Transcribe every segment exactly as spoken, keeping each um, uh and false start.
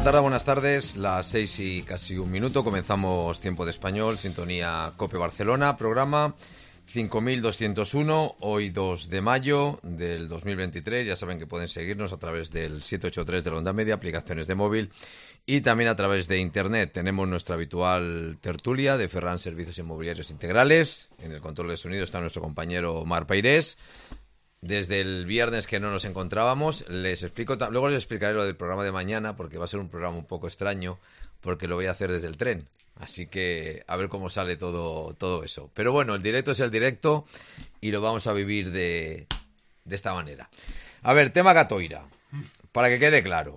tarde, buenas tardes, las seis y casi un minuto, comenzamos Tiempo de Español, sintonía COPE Barcelona, programa cinco mil doscientos uno, hoy dos de mayo del dos mil veintitrés, ya saben que pueden seguirnos a través del siete ocho tres de la Onda Media, aplicaciones de móvil y también a través de internet. Tenemos nuestra habitual tertulia de Ferran Servicios Inmobiliarios Integrales, en el control de sonido está nuestro compañero Mar Peirés. Desde el viernes que no nos encontrábamos, les explico, luego les explicaré lo del programa de mañana, porque va a ser un programa un poco extraño, porque lo voy a hacer desde el tren. Así que a ver cómo sale todo, todo eso. Pero bueno, el directo es el directo y lo vamos a vivir de, de esta manera. A ver, tema Catoira, para que quede claro.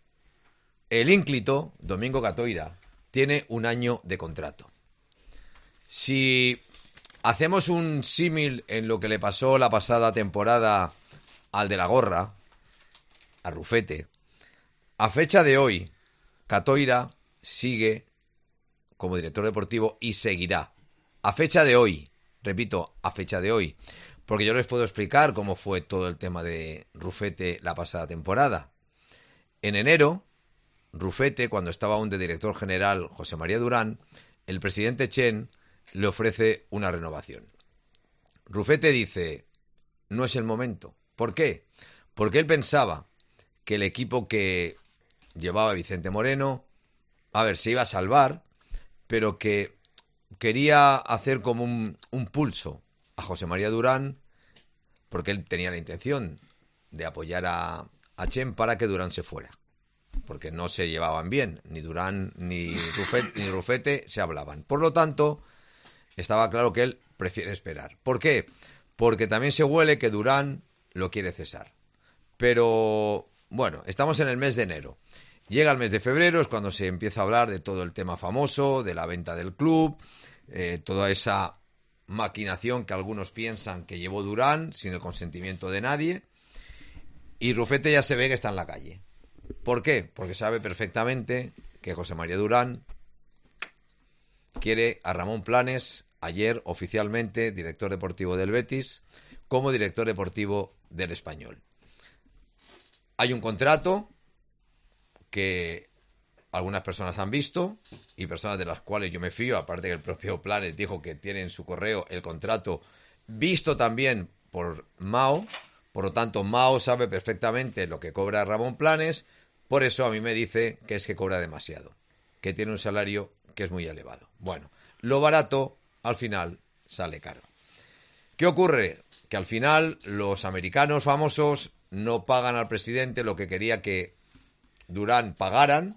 El ínclito, Domingo Catoira, tiene un año de contrato. Si hacemos un símil en lo que le pasó la pasada temporada al de la gorra, a Rufete, a fecha de hoy, Catoira sigue como director deportivo y seguirá. A fecha de hoy, repito, a fecha de hoy, porque yo les puedo explicar cómo fue todo el tema de Rufete la pasada temporada. En enero, Rufete, cuando estaba aún de director general José María Durán, el presidente Chen le ofrece una renovación. Rufete dice, no es el momento. ¿Por qué? Porque él pensaba que el equipo que llevaba Vicente Moreno, a ver, se iba a salvar, pero que quería hacer como un, un pulso a José María Durán, porque él tenía la intención de apoyar a, a Chen para que Durán se fuera, porque no se llevaban bien, ni Durán ni Rufete, ni Rufete se hablaban. Por lo tanto, estaba claro que él prefiere esperar. ¿Por qué? Porque también se huele que Durán lo quiere cesar. Pero, bueno, estamos en el mes de enero. Llega el mes de febrero, es cuando se empieza a hablar de todo el tema famoso, de la venta del club, eh, toda esa maquinación que algunos piensan que llevó Durán sin el consentimiento de nadie. Y Rufete ya se ve que está en la calle. ¿Por qué? Porque sabe perfectamente que José María Durán quiere a Ramón Planes, ayer oficialmente director deportivo del Betis, como director deportivo del Español. Hay un contrato que algunas personas han visto y personas de las cuales yo me fío, aparte que el propio Planes dijo que tiene en su correo el contrato visto también por Mao, por lo tanto Mao sabe perfectamente lo que cobra Ramón Planes, por eso a mí me dice que es que cobra demasiado, que tiene un salario que es muy elevado. Bueno, lo barato al final sale caro. ¿Qué ocurre? Que al final los americanos famosos no pagan al presidente lo que quería que Durán pagaran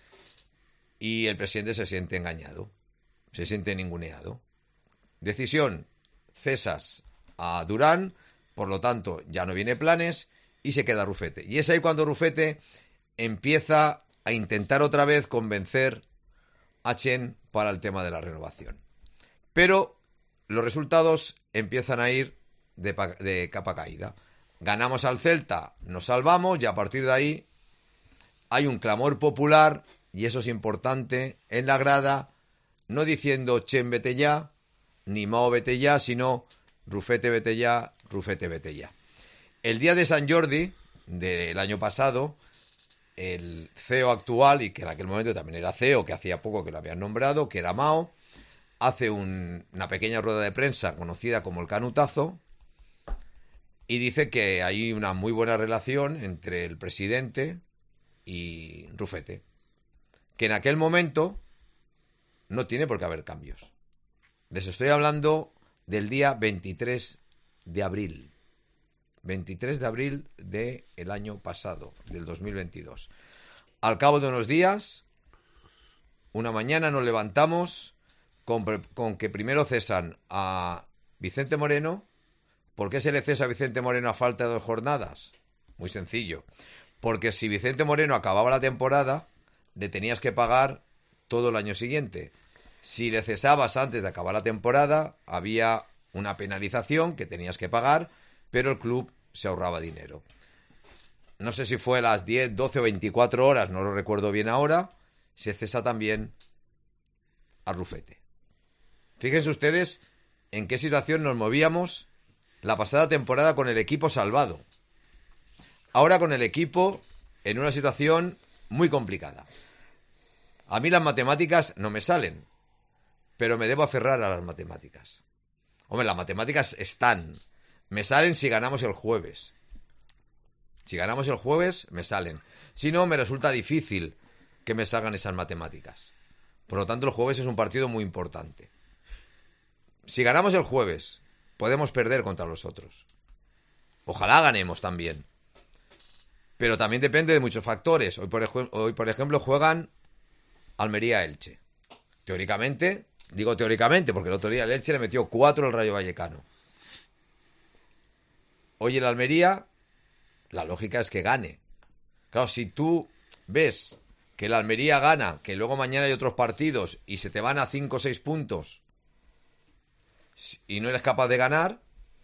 y el presidente se siente engañado, se siente ninguneado. Decisión, cesas a Durán, por lo tanto ya no viene Planes y se queda Rufete. Y es ahí cuando Rufete empieza a intentar otra vez convencer a Chen para el tema de la renovación. Pero los resultados empiezan a ir de, de capa caída. Ganamos al Celta, nos salvamos y a partir de ahí hay un clamor popular, y eso es importante, en la grada, no diciendo Chen vete ya, ni Mao vete ya, sino Rufete vete ya, Rufete vete ya. El día de San Jordi del año pasado, el C E O actual, y que en aquel momento también era C E O, que hacía poco que lo habían nombrado, que era Mao, hace un, una pequeña rueda de prensa conocida como el canutazo y dice que hay una muy buena relación entre el presidente y Rufete, que en aquel momento no tiene por qué haber cambios. Les estoy hablando del día veintitrés de abril. veintitrés de abril del año pasado, del dos mil veintidós. Al cabo de unos días, una mañana nos levantamos con, con que primero cesan a Vicente Moreno. ¿Por qué se le cesa a Vicente Moreno a falta de dos jornadas? Muy sencillo. Porque si Vicente Moreno acababa la temporada, le tenías que pagar todo el año siguiente. Si le cesabas antes de acabar la temporada, había una penalización que tenías que pagar, pero el club se ahorraba dinero. No sé si fue a las diez, doce o veinticuatro horas, no lo recuerdo bien ahora, se cesa también a Rufete. Fíjense ustedes en qué situación nos movíamos la pasada temporada con el equipo salvado. Ahora con el equipo en una situación muy complicada. A mí las matemáticas no me salen, pero me debo aferrar a las matemáticas. Hombre, las matemáticas están. Me salen si ganamos el jueves. Si ganamos el jueves, me salen. Si no, me resulta difícil que me salgan esas matemáticas. Por lo tanto, el jueves es un partido muy importante. Si ganamos el jueves, podemos perder contra los otros. Ojalá ganemos también. Pero también depende de muchos factores. Hoy, por, ej- hoy, por ejemplo, juegan Almería-Elche. Teóricamente, digo teóricamente, porque el otro día el Elche le metió cuatro al Rayo Vallecano. Hoy el Almería, la lógica es que gane. Claro, si tú ves que el Almería gana, que luego mañana hay otros partidos y se te van a cinco o seis puntos y no eres capaz de ganar,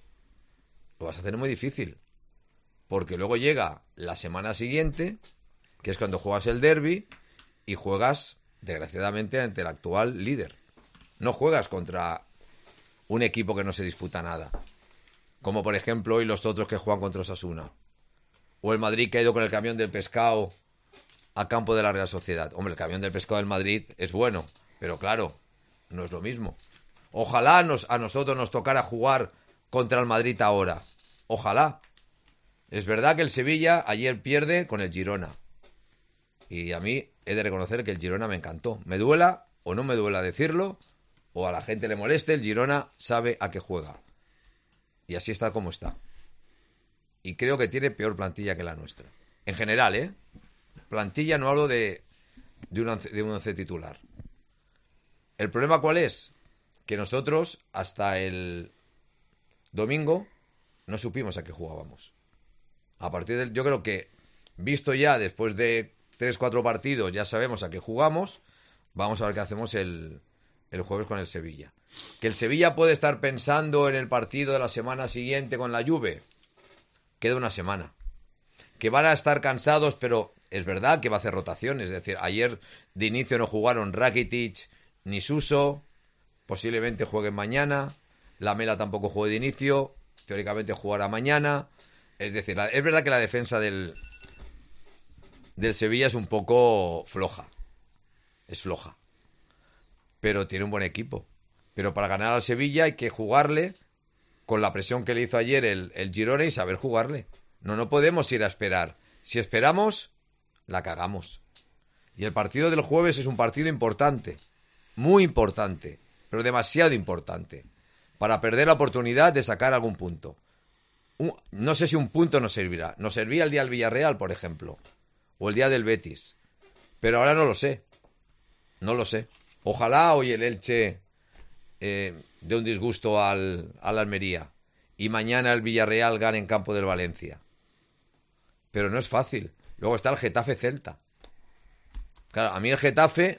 lo vas a hacer muy difícil. Porque luego llega la semana siguiente, que es cuando juegas el derbi, y juegas, desgraciadamente, ante el actual líder. No juegas contra un equipo que no se disputa nada. Como por ejemplo hoy los otros que juegan contra Osasuna. O el Madrid que ha ido con el camión del pescado a campo de la Real Sociedad. Hombre, el camión del pescado del Madrid es bueno, pero claro, no es lo mismo. Ojalá nos, a nosotros nos tocara jugar contra el Madrid ahora. Ojalá. Es verdad que el Sevilla ayer pierde con el Girona. Y a mí he de reconocer que el Girona me encantó. Me duela o no me duela decirlo, o a la gente le moleste, el Girona sabe a qué juega. Y así está como está. Y creo que tiene peor plantilla que la nuestra. En general, ¿eh? Plantilla, no hablo de, de, un, once, de un once titular. ¿El problema cuál es? Que nosotros, hasta el domingo, no supimos a qué jugábamos. A partir del... Yo creo que, visto ya después de tres cuatro partidos, ya sabemos a qué jugamos. Vamos a ver qué hacemos el, el jueves con el Sevilla. Que el Sevilla puede estar pensando en el partido de la semana siguiente con la Juve. Queda una semana. Que van a estar cansados, pero es verdad que va a hacer rotaciones. Es decir, ayer de inicio no jugaron Rakitic ni Suso. Posiblemente jueguen mañana. Lamela tampoco juegue de inicio. Teóricamente jugará mañana. Es decir, la, es verdad que la defensa del, del Sevilla es un poco floja. Es floja. Pero tiene un buen equipo. Pero para ganar al Sevilla hay que jugarle con la presión que le hizo ayer el, el Girona y saber jugarle. No, no podemos ir a esperar. Si esperamos, la cagamos. Y el partido del jueves es un partido importante. Muy importante. Pero demasiado importante. Para perder la oportunidad de sacar algún punto. Un, no sé si un punto nos servirá. Nos servía el día del Villarreal, por ejemplo. O el día del Betis. Pero ahora no lo sé. No lo sé. Ojalá hoy el Elche eh, dé un disgusto al, al Almería. Y mañana el Villarreal gane en campo del Valencia. Pero no es fácil. Luego está el Getafe-Celta. Claro, a mí el Getafe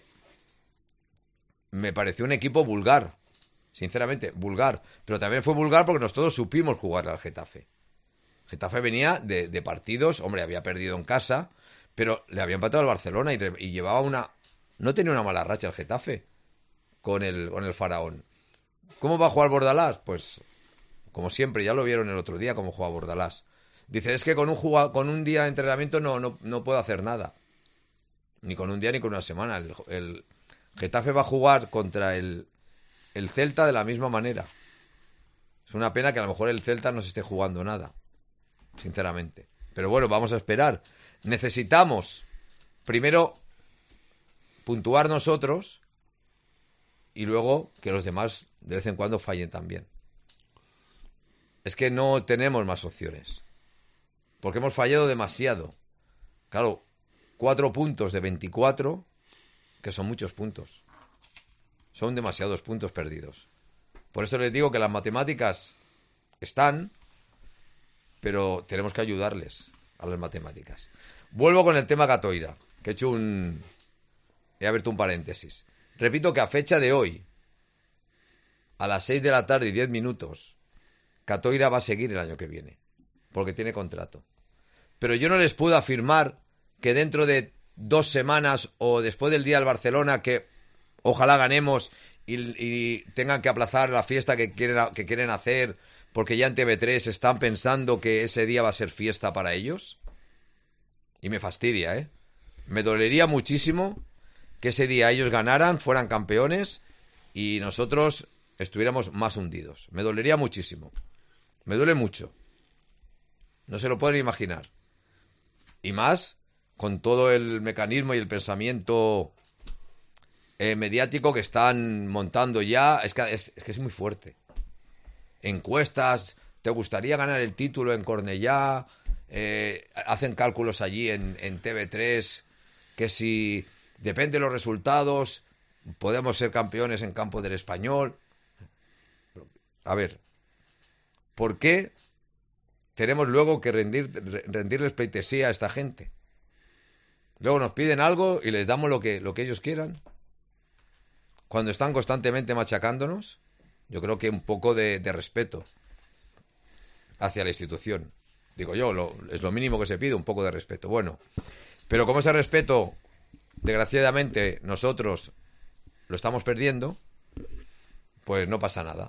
me pareció un equipo vulgar. Sinceramente, vulgar. Pero también fue vulgar porque nosotros supimos jugar al Getafe. Getafe venía de, de partidos, hombre, había perdido en casa, pero le había empatado al Barcelona y, y llevaba una... No tenía una mala racha el Getafe con el, con el Faraón. ¿Cómo va a jugar Bordalás? Pues, como siempre, ya lo vieron el otro día cómo juega Bordalás. Dice, es que con un, jugado, con un día de entrenamiento no, no, no puedo hacer nada. Ni con un día ni con una semana. El, el Getafe va a jugar contra el, el Celta de la misma manera. Es una pena que a lo mejor el Celta no se esté jugando nada. Sinceramente. Pero bueno, vamos a esperar. Necesitamos, primero, puntuar nosotros y luego que los demás de vez en cuando fallen también. Es que no tenemos más opciones. Porque hemos fallado demasiado. Claro, cuatro puntos de veinticuatro, que son muchos puntos. Son demasiados puntos perdidos. Por eso les digo que las matemáticas están, pero tenemos que ayudarles a las matemáticas. Vuelvo con el tema Catoira, que he hecho un... He abierto un paréntesis. Repito que a fecha de hoy, a las seis de la tarde y diez minutos, Catoira va a seguir el año que viene, porque tiene contrato. Pero yo no les puedo afirmar que dentro de dos semanas o después del día del Barcelona, que ojalá ganemos y, y tengan que aplazar la fiesta que quieren, que quieren hacer, porque ya en T V tres están pensando que ese día va a ser fiesta para ellos. Y me fastidia, ¿eh? Me dolería muchísimo que ese día ellos ganaran, fueran campeones y nosotros estuviéramos más hundidos. Me dolería muchísimo. Me duele mucho. No se lo pueden imaginar. Y más con todo el mecanismo y el pensamiento eh, mediático que están montando ya. Es que es, es que es muy fuerte. Encuestas, ¿te gustaría ganar el título en Cornellá? Eh, hacen cálculos allí en, en T V tres que si depende de los resultados podemos ser campeones en campo del Español. A ver, ¿por qué tenemos luego que rendir, rendirles pleitesía a esta gente? Luego nos piden algo y les damos lo que, lo que ellos quieran. Cuando están constantemente machacándonos, yo creo que un poco de, de respeto hacia la institución. Digo yo, lo, es lo mínimo que se pide, un poco de respeto. Bueno, pero como ese respeto, desgraciadamente, nosotros lo estamos perdiendo, pues no pasa nada.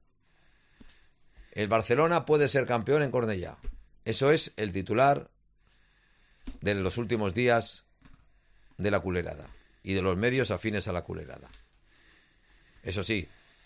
El Barcelona puede ser campeón en Cornellá. Eso es el titular de los últimos días de la culerada y de los medios afines a la culerada. Eso sí,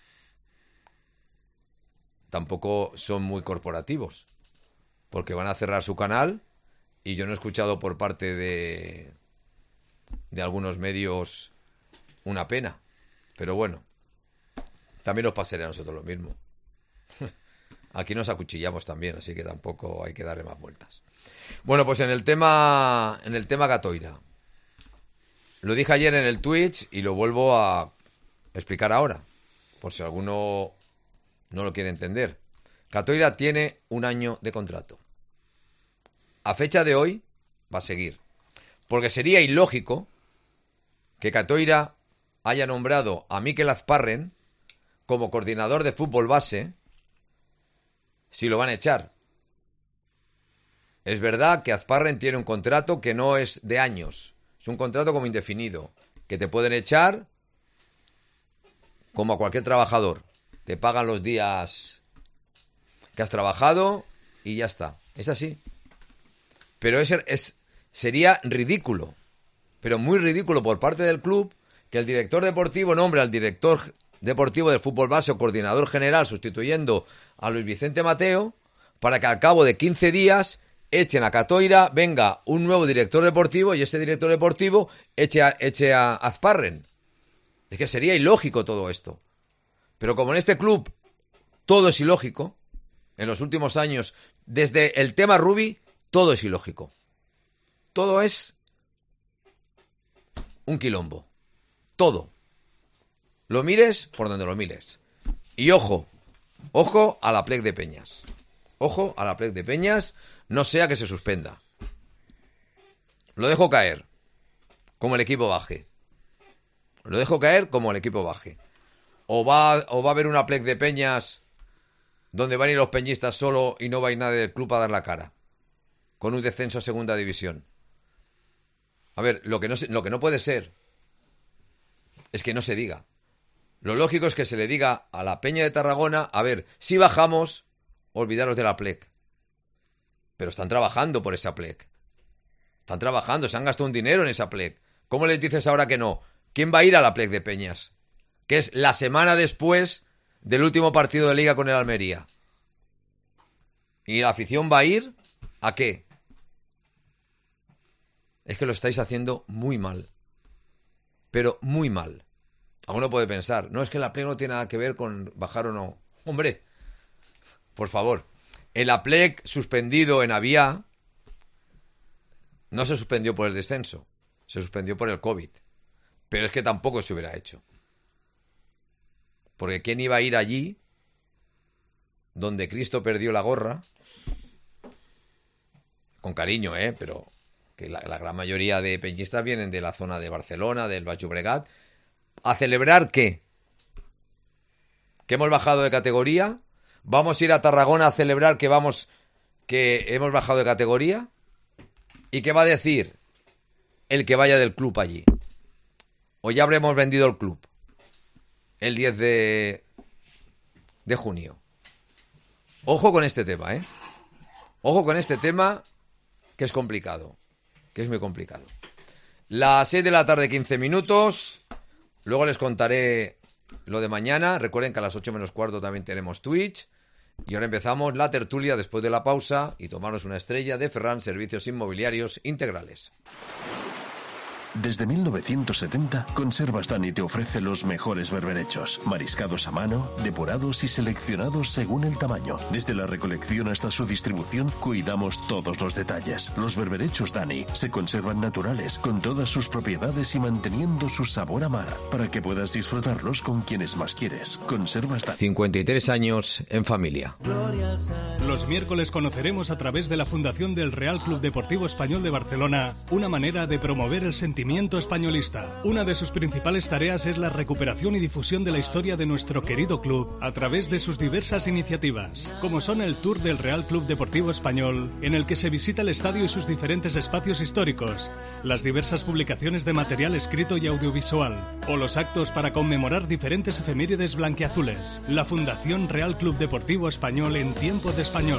tampoco son muy corporativos, porque van a cerrar su canal y yo no he escuchado por parte de, de algunos medios una pena. Pero bueno, también nos pasaría a nosotros lo mismo. Aquí nos acuchillamos también, así que tampoco hay que darle más vueltas. Bueno, pues en el tema en el tema Catoira. Lo dije ayer en el Twitch y lo vuelvo a explicar ahora, por si alguno no lo quiere entender. Catoira tiene un año de contrato. A fecha de hoy va a seguir. Porque sería ilógico que Catoira haya nombrado a Mikel Azparren como coordinador de fútbol base si lo van a echar. Es verdad que Azparren tiene un contrato que no es de años. Es un contrato como indefinido. Que te pueden echar como a cualquier trabajador. Te pagan los días que has trabajado y ya está. Es así. Pero es, es, sería ridículo, pero muy ridículo por parte del club que el director deportivo nombre al director deportivo del fútbol base o coordinador general sustituyendo a Luis Vicente Mateo para que al cabo de quince días echen a Catoira, venga un nuevo director deportivo y ese director deportivo eche a, eche a Azparren. Es que sería ilógico todo esto. Pero como en este club todo es ilógico, en los últimos años, desde el tema Rubi, todo es ilógico. Todo es un quilombo. Todo. Lo mires por donde lo mires. Y ojo, ojo a la plec de Peñas. Ojo a la plec de Peñas, no sea que se suspenda. Lo dejo caer, como el equipo baje. Lo dejo caer como el equipo baje. O va, o va a haber una plec de Peñas donde van a ir los peñistas solo y no va a ir nadie del club a dar la cara. Con un descenso a segunda división. A ver, lo que no, lo que no puede ser es que no se diga. Lo lógico es que se le diga a la Peña de Tarragona, a ver, si bajamos, olvidaros de la plec. Pero están trabajando por esa plec. Están trabajando, se han gastado un dinero en esa plec. ¿Cómo les dices ahora que no? ¿Quién va a ir a la plec de Peñas? Que es la semana después del último partido de Liga con el Almería. ¿Y la afición va a ir? ¿A qué? Es que lo estáis haciendo muy mal. Pero muy mal. Alguno puede pensar, no, es que la plec no tiene nada que ver con bajar o no. Hombre, por favor. El Aplec suspendido en Aviá no se suspendió por el descenso. Se suspendió por el COVID. Pero es que tampoco se hubiera hecho. Porque ¿quién iba a ir allí donde Cristo perdió la gorra? Con cariño, ¿eh? Pero que la, la gran mayoría de peñistas vienen de la zona de Barcelona, del Baix Llobregat. ¿A celebrar qué? ¿Que hemos bajado de categoría? ¿Vamos a ir a Tarragona a celebrar que vamos, que hemos bajado de categoría? ¿Y qué va a decir el que vaya del club allí? ¿O ya habremos vendido el club el diez de, de junio? Ojo con este tema, ¿eh? Ojo con este tema que es complicado, que es muy complicado. Las seis de la tarde, quince minutos. Luego les contaré lo de mañana. Recuerden que a las ocho menos cuarto también tenemos Twitch. Y ahora empezamos la tertulia después de la pausa y tomarnos una estrella de Ferran Servicios Inmobiliarios Integrales. Desde mil novecientos setenta, Conservas Dani te ofrece los mejores berberechos, mariscados a mano, depurados y seleccionados según el tamaño. Desde la recolección hasta su distribución, cuidamos todos los detalles. Los berberechos Dani se conservan naturales, con todas sus propiedades y manteniendo su sabor a mar, para que puedas disfrutarlos con quienes más quieres. Conservas Dani. cincuenta y tres años en familia. Los miércoles conoceremos a través de la Fundación del Real Club Deportivo Español de Barcelona una manera de promover el sentimiento españolista. Una de sus principales tareas es la recuperación y difusión de la historia de nuestro querido club a través de sus diversas iniciativas, como son el Tour del Real Club Deportivo Español, en el que se visita el estadio y sus diferentes espacios históricos, las diversas publicaciones de material escrito y audiovisual, o los actos para conmemorar diferentes efemérides blanquiazules. La Fundación Real Club Deportivo Español en tiempo de español.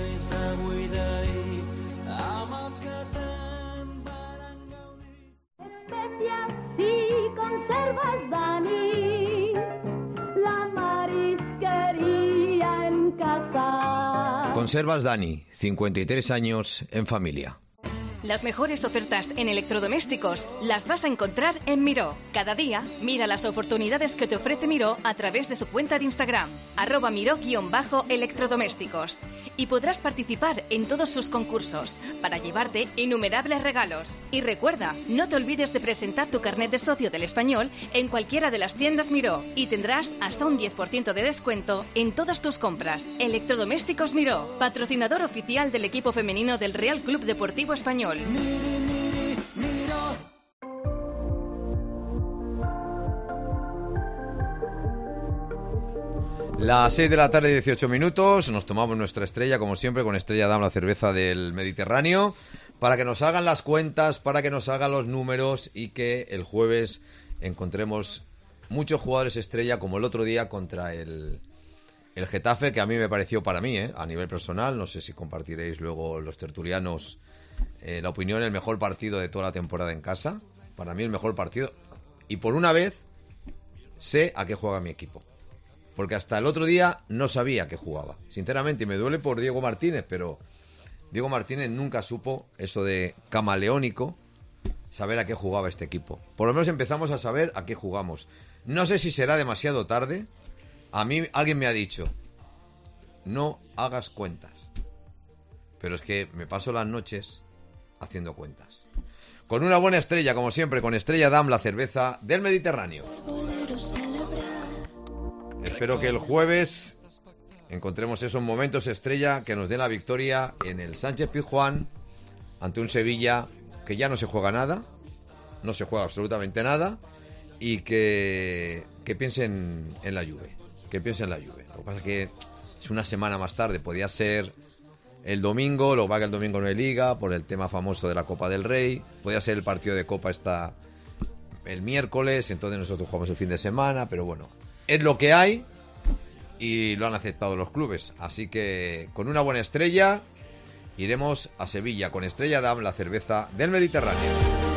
Conservas Dani, la marisquería en casa. Conservas Dani, cincuenta y tres años en familia. Las mejores ofertas en electrodomésticos las vas a encontrar en Miró. Cada día, mira las oportunidades que te ofrece Miró a través de su cuenta de Instagram, arroba Miró-electrodomésticos. Y podrás participar en todos sus concursos para llevarte innumerables regalos. Y recuerda, no te olvides de presentar tu carnet de socio del Español en cualquiera de las tiendas Miró y tendrás hasta un diez por ciento de descuento en todas tus compras. Electrodomésticos Miró, patrocinador oficial del equipo femenino del Real Club Deportivo Español. Las seis de la tarde, dieciocho minutos. Nos tomamos nuestra estrella, como siempre, con Estrella Damm, la cerveza del Mediterráneo, para que nos salgan las cuentas, para que nos salgan los números y que el jueves encontremos muchos jugadores estrella, como el otro día contra el, el Getafe, que a mí me pareció, para mí, ¿eh? a nivel personal, no sé si compartiréis luego los tertulianos eh, la opinión, el mejor partido de toda la temporada en casa. Para mí el mejor partido. Y por una vez sé a qué juega mi equipo. Porque hasta el otro día no sabía a qué jugaba. Sinceramente, me duele por Diego Martínez, pero Diego Martínez nunca supo eso de camaleónico, saber a qué jugaba este equipo. Por lo menos empezamos a saber a qué jugamos. No sé si será demasiado tarde. A mí alguien me ha dicho, no hagas cuentas. Pero es que me paso las noches haciendo cuentas. Con una buena estrella, como siempre, con Estrella Damm, la cerveza del Mediterráneo. Espero que el jueves encontremos esos momentos estrella que nos den la victoria en el Sánchez Pizjuán ante un Sevilla que ya no se juega nada, no se juega absolutamente nada, y que, que piensen en la Juve, que piensen en la Juve. Lo que pasa es que es una semana más tarde, podía ser el domingo, lo que pasa que el domingo no hay liga por el tema famoso de la Copa del Rey, podía ser el partido de Copa esta el miércoles, entonces nosotros jugamos el fin de semana, pero bueno, es lo que hay y lo han aceptado los clubes. Así que con una buena estrella iremos a Sevilla con Estrella Damm, la cerveza del Mediterráneo.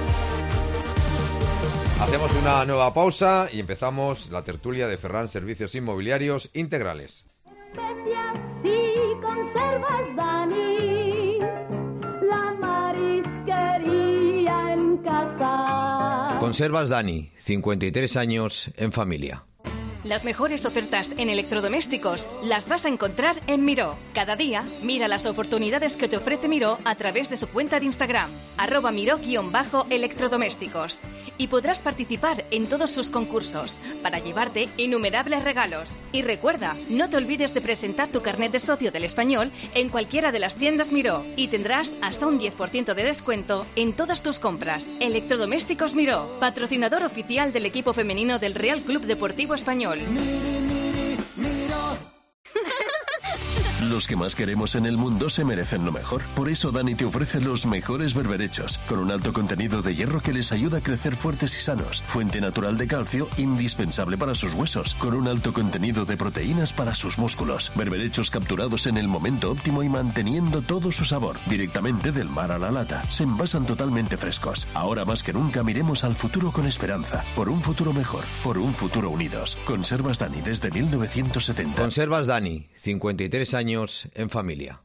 Hacemos una nueva pausa y empezamos la tertulia de Ferran Servicios Inmobiliarios Integrales. Especias y conservas Dani, la marisquería en casa. Conservas Dani, cincuenta y tres años en familia. Las mejores ofertas en electrodomésticos las vas a encontrar en Miró. Cada día, mira las oportunidades que te ofrece Miró a través de su cuenta de Instagram, arroba Miró-electrodomésticos. Y podrás participar en todos sus concursos para llevarte innumerables regalos. Y recuerda, no te olvides de presentar tu carnet de socio del Español en cualquiera de las tiendas Miró y tendrás hasta un diez por ciento de descuento en todas tus compras. Electrodomésticos Miró, patrocinador oficial del equipo femenino del Real Club Deportivo Español. Los que más queremos en el mundo se merecen lo mejor. Por eso Dani te ofrece los mejores berberechos, con un alto contenido de hierro que les ayuda a crecer fuertes y sanos. Fuente natural de calcio, indispensable para sus huesos, con un alto contenido de proteínas para sus músculos. Berberechos capturados en el momento óptimo y manteniendo todo su sabor. Directamente del mar a la lata. Se envasan totalmente frescos. Ahora más que nunca miremos al futuro con esperanza. Por un futuro mejor. Por un futuro unidos. Conservas Dani desde mil novecientos setenta. Conservas Dani, cincuenta y tres años en familia.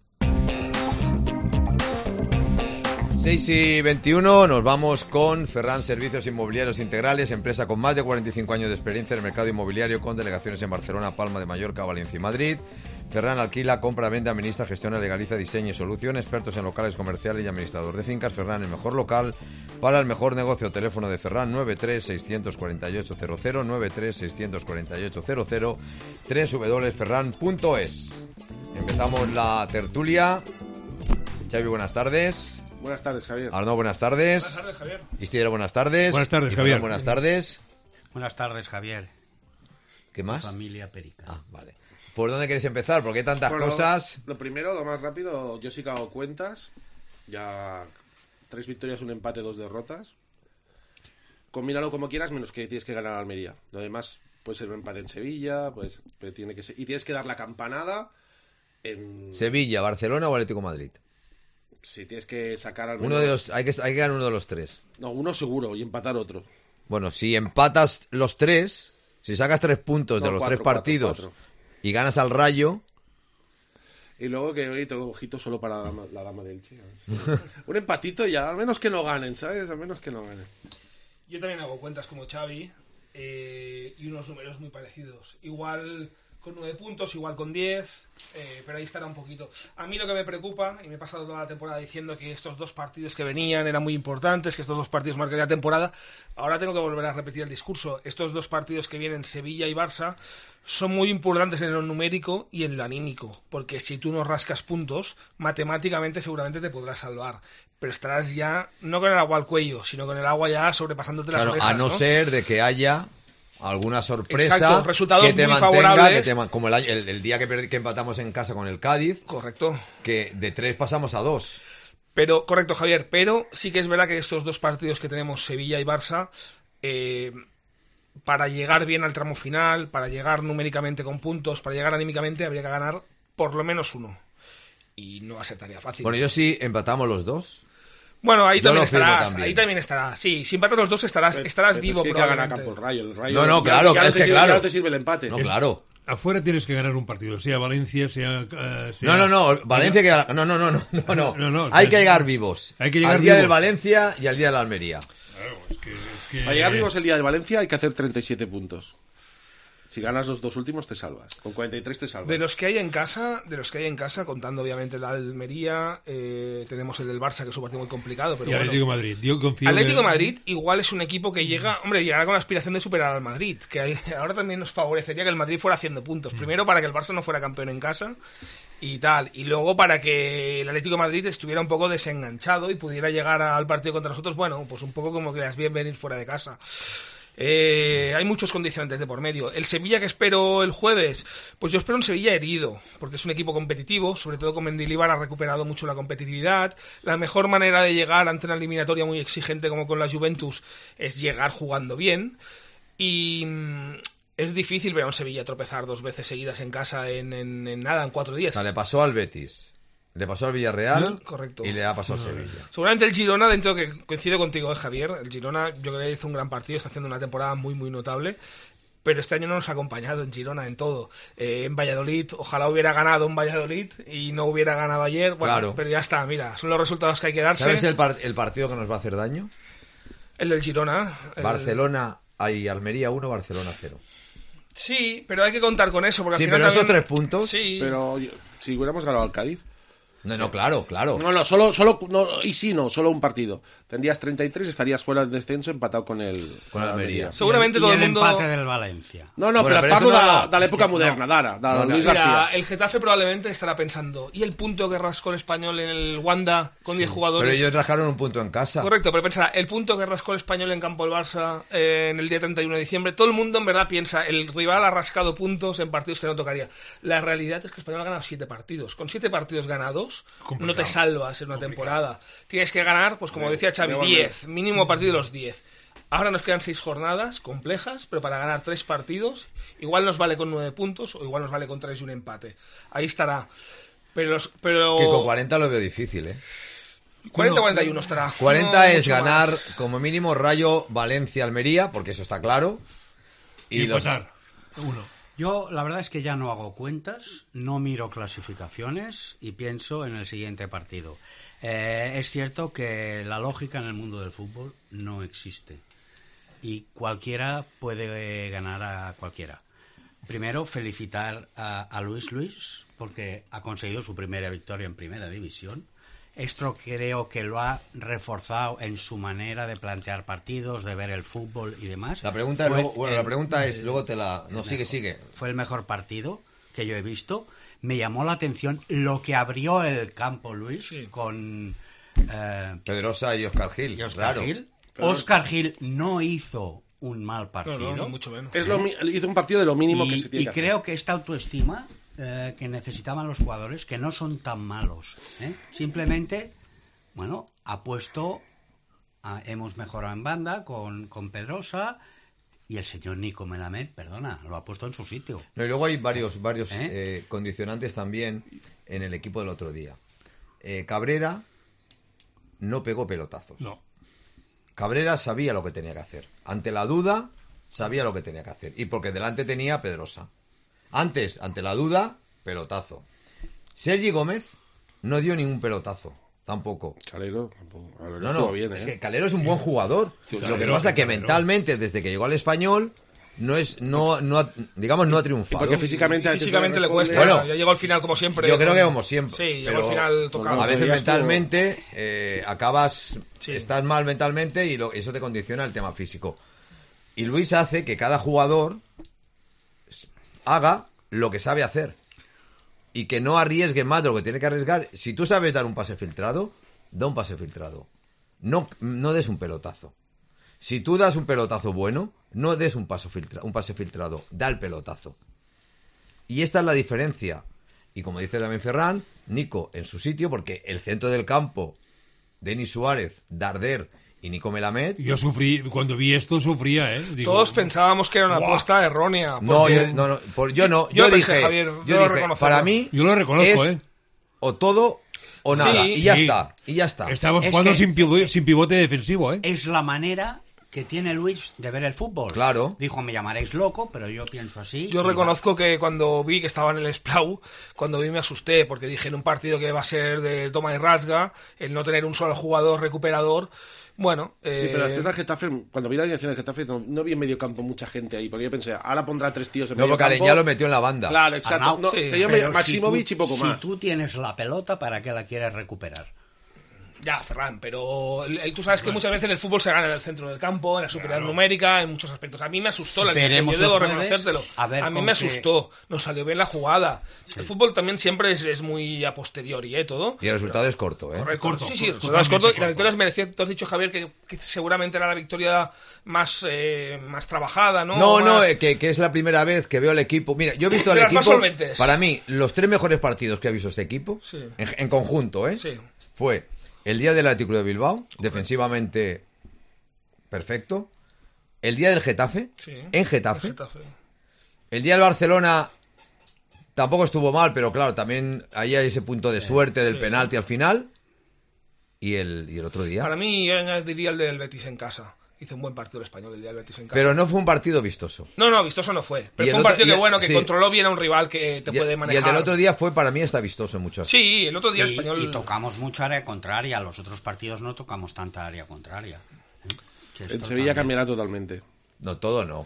seis y veintiuno, nos vamos con Ferran Servicios Inmobiliarios Integrales, empresa con más de cuarenta y cinco años de experiencia en el mercado inmobiliario, con delegaciones en Barcelona, Palma de Mallorca, Valencia y Madrid. Ferran alquila, compra, vende, administra, gestiona, legaliza, diseño y solución. Expertos en locales comerciales y administrador de fincas. Ferran, el mejor local para el mejor negocio. Teléfono de Ferran nueve tres seis cuatro ocho cero cero, nueve tres seis cuatro ocho cero cero, doble u doble u doble u punto ferran punto es. Empezamos la tertulia. Xavi, buenas tardes. Buenas tardes, Javier. Arnaud, buenas tardes. Buenas tardes, Javier. Isidro, buenas tardes. Buenas tardes, y Javier. Ferran, buenas tardes. Buenas tardes, Javier. ¿Qué más? Familia Perica. Ah, vale. ¿Por dónde queréis empezar? Porque hay tantas Bueno, cosas. Lo primero, lo más rápido, yo sí que hago cuentas. Ya tres victorias, un empate, dos derrotas. Combínalo como quieras, menos que tienes que ganar a Almería. Lo demás puede ser un empate en Sevilla, pues pero tiene que ser, y tienes que dar la campanada en Sevilla, Barcelona o Atlético de Madrid. Si tienes que sacar al Uno de los, hay que, hay que ganar uno de los tres. No, uno seguro y empatar otro. Bueno, si empatas los tres, si sacas tres puntos No, de los cuatro, tres partidos cuatro, cuatro. y ganas al Rayo, Y luego que hoy tengo ojito solo para la dama, la dama del Che. Un empatito ya, al menos que no ganen, ¿sabes? Al menos que no ganen. Yo también hago cuentas como Xavi eh, y unos números muy parecidos. Igual con nueve puntos, igual con diez, eh, pero ahí estará un poquito. A mí lo que me preocupa, y me he pasado toda la temporada diciendo que estos dos partidos que venían eran muy importantes, que estos dos partidos marcarían la temporada, ahora tengo que volver a repetir el discurso. Estos dos partidos que vienen, Sevilla y Barça, son muy importantes en lo numérico y en lo anímico, porque si tú no rascas puntos, matemáticamente seguramente te podrás salvar, pero estarás ya, no con el agua al cuello, sino con el agua ya sobrepasándote las claro, orejas, a no, ¿no? ser de que haya alguna sorpresa. Exacto, resultados que te muy mantenga, favorables. que te man- como el, año- el, el día que, perdi- que empatamos en casa con el Cádiz, Correcto. que de tres pasamos a dos. Pero, correcto, Javier, pero sí que es verdad que estos dos partidos que tenemos, Sevilla y Barça, eh, para llegar bien al tramo final, para llegar numéricamente con puntos, para llegar anímicamente, habría que ganar por lo menos uno. Y no va a ser tarea fácil. Bueno, yo sí empatamos los dos. Bueno, ahí yo también lo firmo estarás, también. ahí también estarás. Sí, si empatas los dos estarás, Pero- estarás pero vivo es que hay que ganar probablemente. a Campo Rayo. El Rayo No, no, ya- claro, ya es no te que sirve- claro. ya no te sirve el empate. No, claro. Afuera tienes que ganar un partido, sea Valencia, sea... eh, sea- No, no, no, Valencia que gana- no, no, no, no, no, no. No, no, hay o sea, que llegar vivos. hay que llegar al día vivos. del Valencia y al día de la Almería. Claro, es que, es que- Para llegar vivos el día del Valencia hay que hacer treinta y siete puntos. Si ganas los dos últimos te salvas. Con cuarenta y tres te salvas. De los que hay en casa, de los que hay en casa, contando obviamente la Almería, eh, tenemos el del Barça, que es un partido muy complicado, pero Y bueno. Atlético de Madrid. Yo confío Atlético que- de Madrid igual es un equipo que llega, hombre, llegará con la aspiración de superar al Madrid, que hay- ahora también nos favorecería que el Madrid fuera haciendo puntos. Primero para que el Barça no fuera campeón en casa y tal, y luego para que el Atlético de Madrid estuviera un poco desenganchado y pudiera llegar al partido contra nosotros, bueno, pues un poco como que las bien venir fuera de casa. Eh, hay muchos condicionantes de por medio. El Sevilla que espero el jueves, pues yo espero un Sevilla herido, porque es un equipo competitivo, sobre todo con Mendilibar ha recuperado mucho la competitividad. La mejor manera de llegar ante una eliminatoria muy exigente como con la Juventus es llegar jugando bien. Y mm, es difícil ver a un Sevilla tropezar dos veces seguidas en casa en, en, en nada, en cuatro O días. sea, le pasó al Betis, le pasó al Villarreal Correcto. y le ha pasado al Sevilla. Seguramente el Girona, dentro que coincido contigo, eh, Javier, el Girona yo creo que hizo un gran partido, está haciendo una temporada muy, muy notable, pero este año no nos ha acompañado en Girona en todo. Eh, en Valladolid, ojalá hubiera ganado en Valladolid y no hubiera ganado ayer, bueno, Claro. pero ya está, mira, son los resultados que hay que darse. ¿Sabes el, par- el partido que nos va a hacer daño? El del Girona. el- Barcelona y Almería uno, Barcelona cero. Sí, pero hay que contar con eso, porque Sí, al final pero esos también- tres puntos- Sí, Pero yo- si hubiéramos ganado al Cádiz, No, no, claro, claro. No, no, solo, solo, no, y sí, no, solo un partido. Tendrías treinta y tres, estarías fuera del descenso empatado con el Con la Almería. Seguramente y todo el el mundo... empate del Valencia. No, no, Bueno, pero, pero parlo eso no, da, no, da la es época que moderna, no. Dara, da No, no, Luis Mira, García. el Getafe probablemente estará pensando, ¿y el punto que rascó el Español en el Wanda con diez jugadores? Pero ellos rascaron un punto en casa. Correcto, pero pensará, el punto que rascó el Español en campo del Barça eh, en el día treinta y uno de diciembre, todo el mundo en verdad piensa, el rival ha rascado puntos en partidos que no tocaría. La realidad es que el Español ha ganado siete partidos. Con siete partidos ganados, Complicado. no te salvas en una temporada. Tienes que ganar, pues como decía Xavi, igual diez, mínimo partido de los diez. Ahora nos quedan seis jornadas complejas, pero para ganar tres partidos, igual nos vale con nueve puntos o igual nos vale con tres y un empate. Ahí estará. Pero, los- pero... Que con cuarenta lo veo difícil, ¿eh? cuarenta cuarenta y uno estará. cuarenta No es mucho ganar más. como mínimo Rayo, Valencia, Almería, porque eso está claro. Y, Y, los- pasar. Uno. Yo la verdad es que ya no hago cuentas, no miro clasificaciones y pienso en el siguiente partido. Eh, es cierto que la lógica en el mundo del fútbol no existe y cualquiera puede ganar a cualquiera. Primero, felicitar a, a Luis Luis porque ha conseguido su primera victoria en Primera División. Esto creo que lo ha reforzado en su manera de plantear partidos, de ver el fútbol y demás. La pregunta, es Fue luego, bueno, la el- pregunta es, luego te la... No, el sigue, mejor. sigue. Fue el mejor partido que yo he visto. Me llamó la atención lo que abrió el campo, Luis, Sí. con eh, Pedrosa y Oscar Gil, y Óscar claro. Gil. Pero- Óscar Gil no hizo un mal No, partido. no, no, mucho menos. Es lo, mi- hizo un partido de lo mínimo que y se tiene y que hacer. creo que esta autoestima eh, que necesitaban los jugadores, que no son tan malos, ¿eh? Simplemente, bueno, ha puesto, a- hemos mejorado en banda con, con Pedrosa y el señor Nico Melamed, perdona, lo ha puesto en su sitio. No, y luego hay varios, varios ¿Eh? eh, condicionantes también en el equipo del otro día. Eh, Cabrera no pegó pelotazos. No. Cabrera sabía lo que tenía que hacer. Ante la duda, sabía lo que tenía que hacer. Y porque delante tenía a Pedrosa. Antes, ante la duda, pelotazo. Sergi Gómez no dio ningún pelotazo. Tampoco. Calero, tampoco. Calero No, estuvo no, bien, es ¿eh? que Calero es un buen jugador. Sí, Lo que Calero, pasa es que Calero. mentalmente, desde que llegó al Español, no es, no, no ha- digamos, no ha Y triunfado. porque físicamente, a veces Físicamente le responde- cuesta. Bueno, ya llegó al final como siempre. Yo creo con- que como siempre. Sí, llegó pero al final tocado. A veces Ya estuvo- mentalmente eh, acabas, Sí. estás mal mentalmente y lo- eso te condiciona el tema físico. Y Luis hace que cada jugador haga lo que sabe hacer y que no arriesgue más de lo que tiene que arriesgar. Si tú sabes dar un pase filtrado, da un pase filtrado. No, no des un pelotazo. Si tú das un pelotazo bueno, no des un, paso filtra- un pase filtrado, da el pelotazo. Y esta es la diferencia. Y como dice también Ferran, Nico en su sitio, porque el centro del campo, Denis Suárez, Darder y Nico Melamed... Yo sufrí, cuando vi esto sufría, ¿eh? Digo, Todos pensábamos que era una Buah. apuesta errónea. No, porque- yo no, no, por- yo no. Yo Yo, pensé, dije, Javier, yo debo dije, reconocerlo. para mí Yo lo reconozco, es ¿eh? o todo o nada. Sí, y ya sí. está. Y ya está. Estamos Es jugando que- sin, pivo- sin pivote defensivo, ¿eh? Es la manera que tiene Luis de ver el fútbol. Claro. Dijo, me llamaréis loco, pero yo pienso así. Yo y reconozco que cuando vi que estaba en el Splau, cuando vi me asusté, porque dije en un partido que va a ser de toma y rasga, el no tener un solo jugador recuperador, bueno... Sí, eh, pero después del Getafe, cuando vi la dirección del Getafe, no, no vi en medio campo mucha gente ahí, porque yo pensé, ahora pondrá tres tíos en No, medio porque campo. Aleñá lo metió en la banda. Claro, exacto. Arnau, No, sí, tenía Pero si Maximovic tú- y poco si más. tú tienes la pelota, ¿para qué la quieres recuperar? Ya, Ferran, pero el- el- tú sabes que muchas veces en el fútbol se gana en el centro del campo, en la superioridad numérica, en muchos aspectos. A mí me asustó la alineación, Veremos yo debo el jueves, reconocértelo. a ver A mí con me qué- asustó, nos salió bien la jugada. El fútbol también siempre es, es muy a posteriori, ¿eh? Todo. Y el resultado es corto, ¿eh? Correcto. Corto, sí, sí, corto, el resultado es corto totalmente y la corto. victoria es merecida. Tú has dicho, Javier, que, que seguramente era la victoria más, eh, más trabajada, ¿no? No, no, Más- eh, que, que es la primera vez que veo al equipo. Mira, yo he visto al De las más equipo. solventes. Para mí, los tres mejores partidos que ha visto este equipo, Sí. en, en conjunto, ¿eh? Sí. Fue el día del Atlético de Bilbao, defensivamente perfecto. El día del Getafe, Sí. en Getafe. El Getafe. El día del Barcelona tampoco estuvo mal, pero claro, también ahí hay ese punto de suerte del sí. penalti al final. Y el, y el otro día. Para mí, yo añadiría el del Betis en casa. Hizo un buen partido el español, el día del Betis en casa. Pero no fue un partido vistoso. No, no, vistoso no fue. Y Pero el fue un otro- partido y que el- bueno, que sí. controló bien a un rival que te Y, puede y manejar. el del otro día fue, para mí, está vistoso en muchas. Sí, el otro día el Y, español... y tocamos mucha área contraria. Los otros partidos no tocamos tanta área contraria. ¿eh? Que En esto Sevilla también- cambiará totalmente. No, todo no.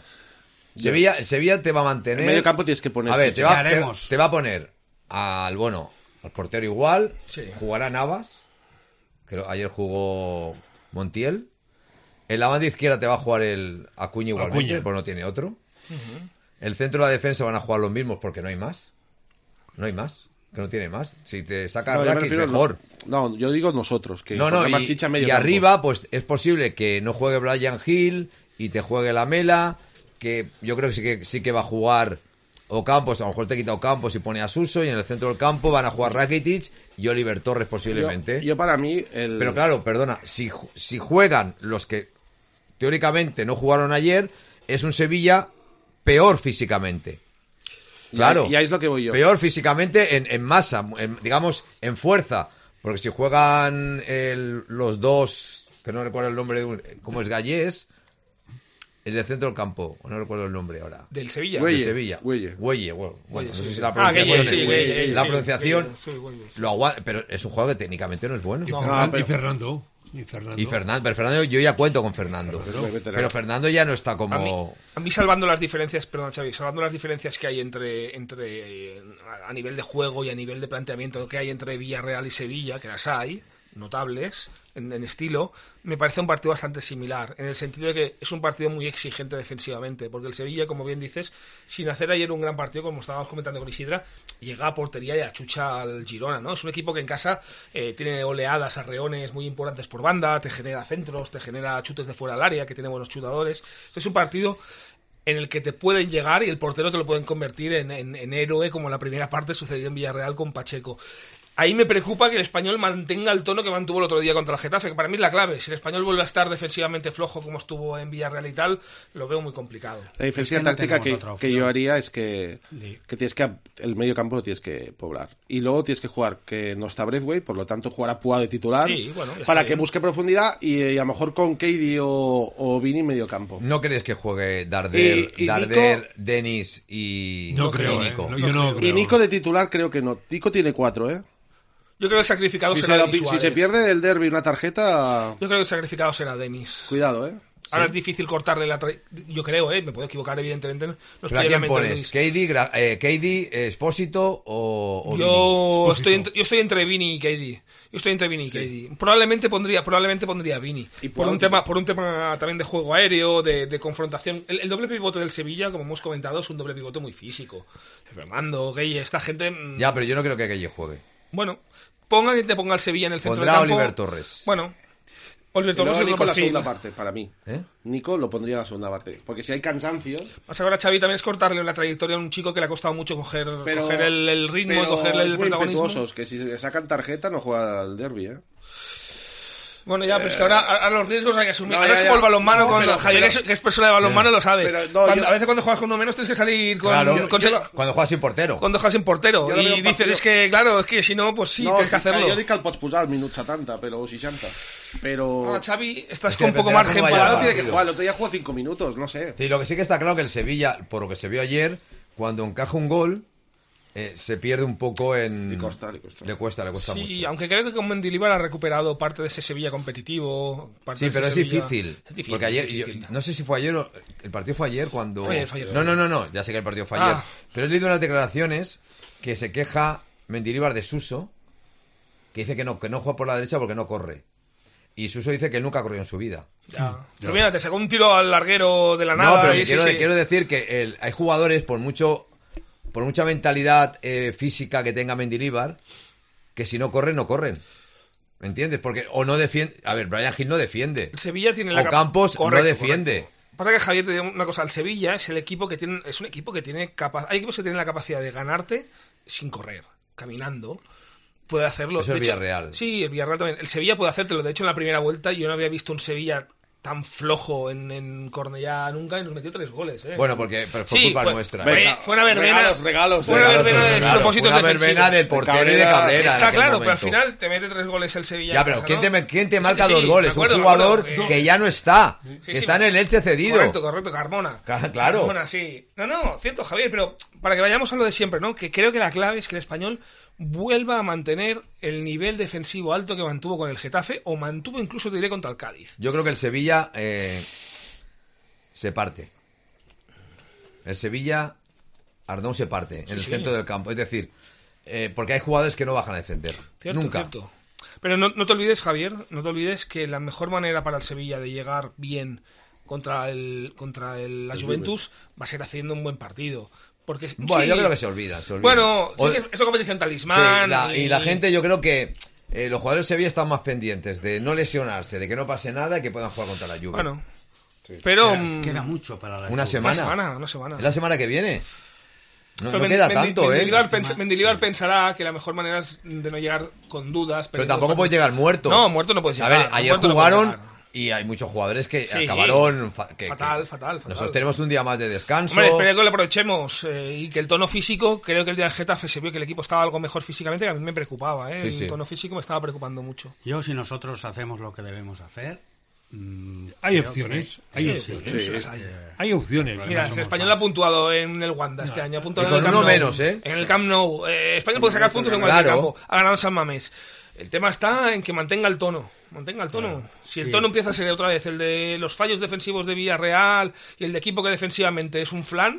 Sevilla, Sevilla te va a mantener. En medio campo tienes que poner A ver, te chicha. va, te, Haremos. te va a poner al, bueno, al portero igual, Sí. jugará Navas, creo ayer jugó Montiel. En la banda izquierda te va a jugar el Acuña igualmente, Acuña. pues no tiene otro. Uh-huh. El centro de la defensa van a jugar los mismos porque no hay más. No hay más, que no tiene más. Si te saca No, yo me Rakitic, refiero- mejor. No, yo digo nosotros, que No, no, porque más y, chicha medio y campo. arriba, pues es posible que no juegue Brian Hill y te juegue Lamela, que yo creo que sí que, sí que va a jugar Ocampos, a lo mejor te quita Ocampos y pone a Suso, y en el centro del campo van a jugar Rakitic y Oliver Torres posiblemente. Yo, yo para mí... El... Pero claro, perdona, si, ju- si juegan los que teóricamente no jugaron ayer, es un Sevilla peor físicamente. Claro, Y ahí es lo que voy yo. peor físicamente en, en masa, en- digamos, en fuerza. Porque si juegan el- los dos, que no recuerdo el nombre, de un, ¿cómo es Gallés? Es del centro del campo, no recuerdo el nombre ahora. Del Sevilla. Güey. De Güelle, Sevilla. Güelle. Güelle, bueno, bueno, Güelle, no sé sí. si la Ah, pronunciación, Güelle, es- sí, Güelle, la sí, pronunciación Güelle, sí, Güelle, sí. lo aguanta, pero es un juego que técnicamente no es bueno. Y, No, Fernan- pero- y Fernando. Y Fernando. Y Fernando, pero Fernando, yo ya cuento con Fernando. Pero- pero- Pero Fernando ya no está como... A mí, a mí salvando las diferencias, perdón Xavi, salvando las diferencias que hay entre, entre a nivel de juego y a nivel de planteamiento que hay entre Villarreal y Sevilla, que las hay, notables en, en estilo, me parece un partido bastante similar, en el sentido de que es un partido muy exigente defensivamente, porque el Sevilla, como bien dices, sin hacer ayer un gran partido, como estábamos comentando con Isidra, llega a portería y achucha al Girona, ¿no? Es un equipo que en casa eh, tiene oleadas, arreones muy importantes por banda, te genera centros, te genera chutes de fuera del área, que tiene buenos chutadores. Esto es un partido en el que te pueden llegar y el portero te lo pueden convertir en, en, en héroe, como en la primera parte sucedió en Villarreal con Pacheco. Ahí me preocupa que el Español mantenga el tono que mantuvo el otro día contra el Getafe, que para mí es la clave. Si el Español vuelve a estar defensivamente flojo como estuvo en Villarreal y tal, lo veo muy complicado. La diferencia Es que no táctica tenemos que, otra que opción. yo haría es que, Sí. que tienes que el medio campo lo tienes que poblar. Y luego tienes que jugar que no está Braithwaite, por lo tanto jugará Pua de titular Sí, bueno, ya para está que bien. busque profundidad y, y a lo mejor con Keidi o, o Vini en medio campo. ¿No crees que juegue Darder, Y- y Darder Nico- Denis y, No y creo, eh. Nico? No, yo no Y creo. Nico de titular creo que no. Nico tiene cuatro, ¿eh? Yo creo que el sacrificado Si se, será lo Denis pi- si Suárez. se pierde el derby una tarjeta, Yo creo que el sacrificado será Denis. cuidado, ¿eh? Ahora es difícil cortarle la... tra- Yo creo, ¿eh? Me puedo equivocar, evidentemente. No ¿Pero estoy a en la quién mente de pones? Denis. ¿Katie, Gra- eh, Katie, Espósito o, o Yo Vini? estoy, entre, yo estoy entre Vini y K D. Yo estoy entre Vini y K D. Probablemente pondría, probablemente pondría Vini. Y Por por un otro- tema, por un tema también de juego aéreo, de, de confrontación. El, el doble pivote del Sevilla, como hemos comentado, es un doble pivote muy físico. Fernando, Gueye, esta gente. mm, Ya, pero yo no creo que Katie juegue. Bueno, ponga que te ponga el Sevilla en el centro Pondrá a del campo. Oliver Torres. Bueno, Oliver Y Torres luego es Nico un en la perfil. segunda parte, para mí. ¿Eh? Nico lo pondría en la segunda parte. Porque si hay cansancios, Más ahora, Xavi, también es cortarle la trayectoria a un chico que le ha costado mucho coger, pero, coger el, el ritmo y pero cogerle es el muy protagonismo. impetuosos, que si se sacan tarjeta no juega al derby, ¿eh? Bueno, ya, pero es que ahora a, a los riesgos hay que asumir. No, ahora ya, es ya. como el balonmano, No, cuando pero- Javier, pero- que es- que es persona de balonmano, lo sabe. Pero no, Cuando- yo- A veces cuando juegas con uno menos tienes que salir con, Claro, con- yo lo- cuando juegas sin portero. con dejar sin portero. Yo lo veo Y dices, partido- es que, claro, es que si no, pues sí, no, tienes que sí, hacerlo. jo dic que el pots posar al minut setanta, pero seixanta. Pero... Ahora, Xavi, estás Es que con poco dependerá margen cómo vaya para... el Ahora tiene que partido. jugar, el otro día jugó cinco minutos, no sé. Sí, lo que sí que está claro que el Sevilla, por lo que se vio ayer, cuando encaja un gol, eh, se pierde un poco en... Le cuesta, le cuesta. Le cuesta, le cuesta Sí, mucho. aunque creo que con Mendilibar ha recuperado parte de ese Sevilla competitivo. parte Sí, de ese pero es Sevilla- difícil, Es difícil, Porque ayer, es difícil. yo- no sé si fue ayer o... El partido fue ayer cuando... Fue ayer, fue ayer. No, no, no, no, ya sé que el partido fue ayer. Ah. Pero he leído unas declaraciones que se queja Mendilibar de Suso, que dice que no, que no juega por la derecha porque no corre. Y Suso dice que él nunca ha corrido en su vida. Ya. Pero mira, te sacó un tiro al larguero de la nada. No, pero y que sí, quiero, sí. quiero decir que el- hay jugadores, por mucho por mucha mentalidad eh, física que tenga Mendilibar, que si no corren, no corren. ¿Me entiendes? Porque o no defiende... A ver, Brian Hill no defiende. El Sevilla tiene la O cap- Campos Correcto, no defiende. correcto. Pasa que Javier te digo una cosa, el Sevilla es el equipo que tiene, es un equipo que tiene capa- hay equipos que tienen la capacidad de ganarte sin correr, caminando. Puede hacerlo. Eso De es hecho, Villarreal. Sí, el Villarreal también. El Sevilla puede hacértelo. De hecho, en la primera vuelta yo no había visto un Sevilla tan flojo en, en Cornellá nunca y nos metió tres goles. ¿eh? Bueno, porque pero fue Sí, culpa fue- nuestra. fue- Venga, fue una verbena. regalos, regalos, Fue una regalos, verbena de regalos. despropósitos Una defensivos. verbena del portero y de Cabrera. Cabrera. en Está aquel claro, pero al momento. final te mete tres goles el Sevilla. Ya, en pero casa, ¿quién, ¿no? te, me- ¿quién te Sí, marca sí, dos sí, goles? me acuerdo, Un me acuerdo, jugador eh, que ya no está, Sí, que sí, está en el Elche cedido. Correcto, correcto, Carmona. Ca- claro. Carmona, sí. No, no, cierto, Javier, pero para que vayamos a lo de siempre, ¿no? Que creo que la clave es que el Español vuelva a mantener el nivel defensivo alto que mantuvo con el Getafe o mantuvo incluso, te diré, contra el Cádiz. Yo creo que el Sevilla eh, se parte. El Sevilla, Arnau se parte en el sí. centro del campo. Es decir, eh, porque hay jugadores que no bajan a defender. Cierto, Nunca. cierto. Pero no, no te olvides, Javier, no te olvides que la mejor manera para el Sevilla de llegar bien contra el contra el, la Juventus va a ser haciendo un buen partido. Porque, Bueno, sí, yo creo que se olvidan. Se olvidan. Bueno, sí O- que es, es una competición talismán. Sí, la- y... y la gente, yo creo que eh, los jugadores de Sevilla están más pendientes de no lesionarse, de que no pase nada y que puedan jugar contra la Juve. Bueno, pero... Queda, mm, queda mucho para la Una Juve. semana. Una semana, una semana. Es la semana que viene. No, Pero no Men- queda Mendi- tanto, ¿eh? Mendilibar, pens- Estima- Mendilibar sí. pensará que la mejor manera es de no llegar con dudas. Pero perdiendo tampoco el puedes partido. llegar muerto. No, muerto no puedes A llegar. ver, ayer muerto no puedes jugaron llegar. y hay muchos jugadores que Sí. acabaron... fa- que- Fatal, que- fatal, fatal. Nosotros tenemos un día más de descanso. Hombre, espero que lo aprovechemos eh, y que el tono físico, creo que el día del Getafe se vio que el equipo estaba algo mejor físicamente, que a mí me preocupaba, ¿eh? Sí, el sí. tono físico me estaba preocupando mucho. Yo, si nosotros hacemos lo que debemos hacer... mm, Hay creo opciones, que- hay sí, opciones. sí, Sí. sí, eh, Hay opciones. Mira, no el somos Español más. ha puntuado en el Wanda este año, ha puntuado Y en el con Camp uno Nou. menos, ¿eh? En el Camp Nou. Eh, España puede sacar puntos en cualquier Claro. campo. Ha ganado San Mamés. El tema está en que mantenga el tono. Mantenga el tono. Si el Sí. tono empieza a ser otra vez el de los fallos defensivos de Villarreal y el de equipo que defensivamente es un flan,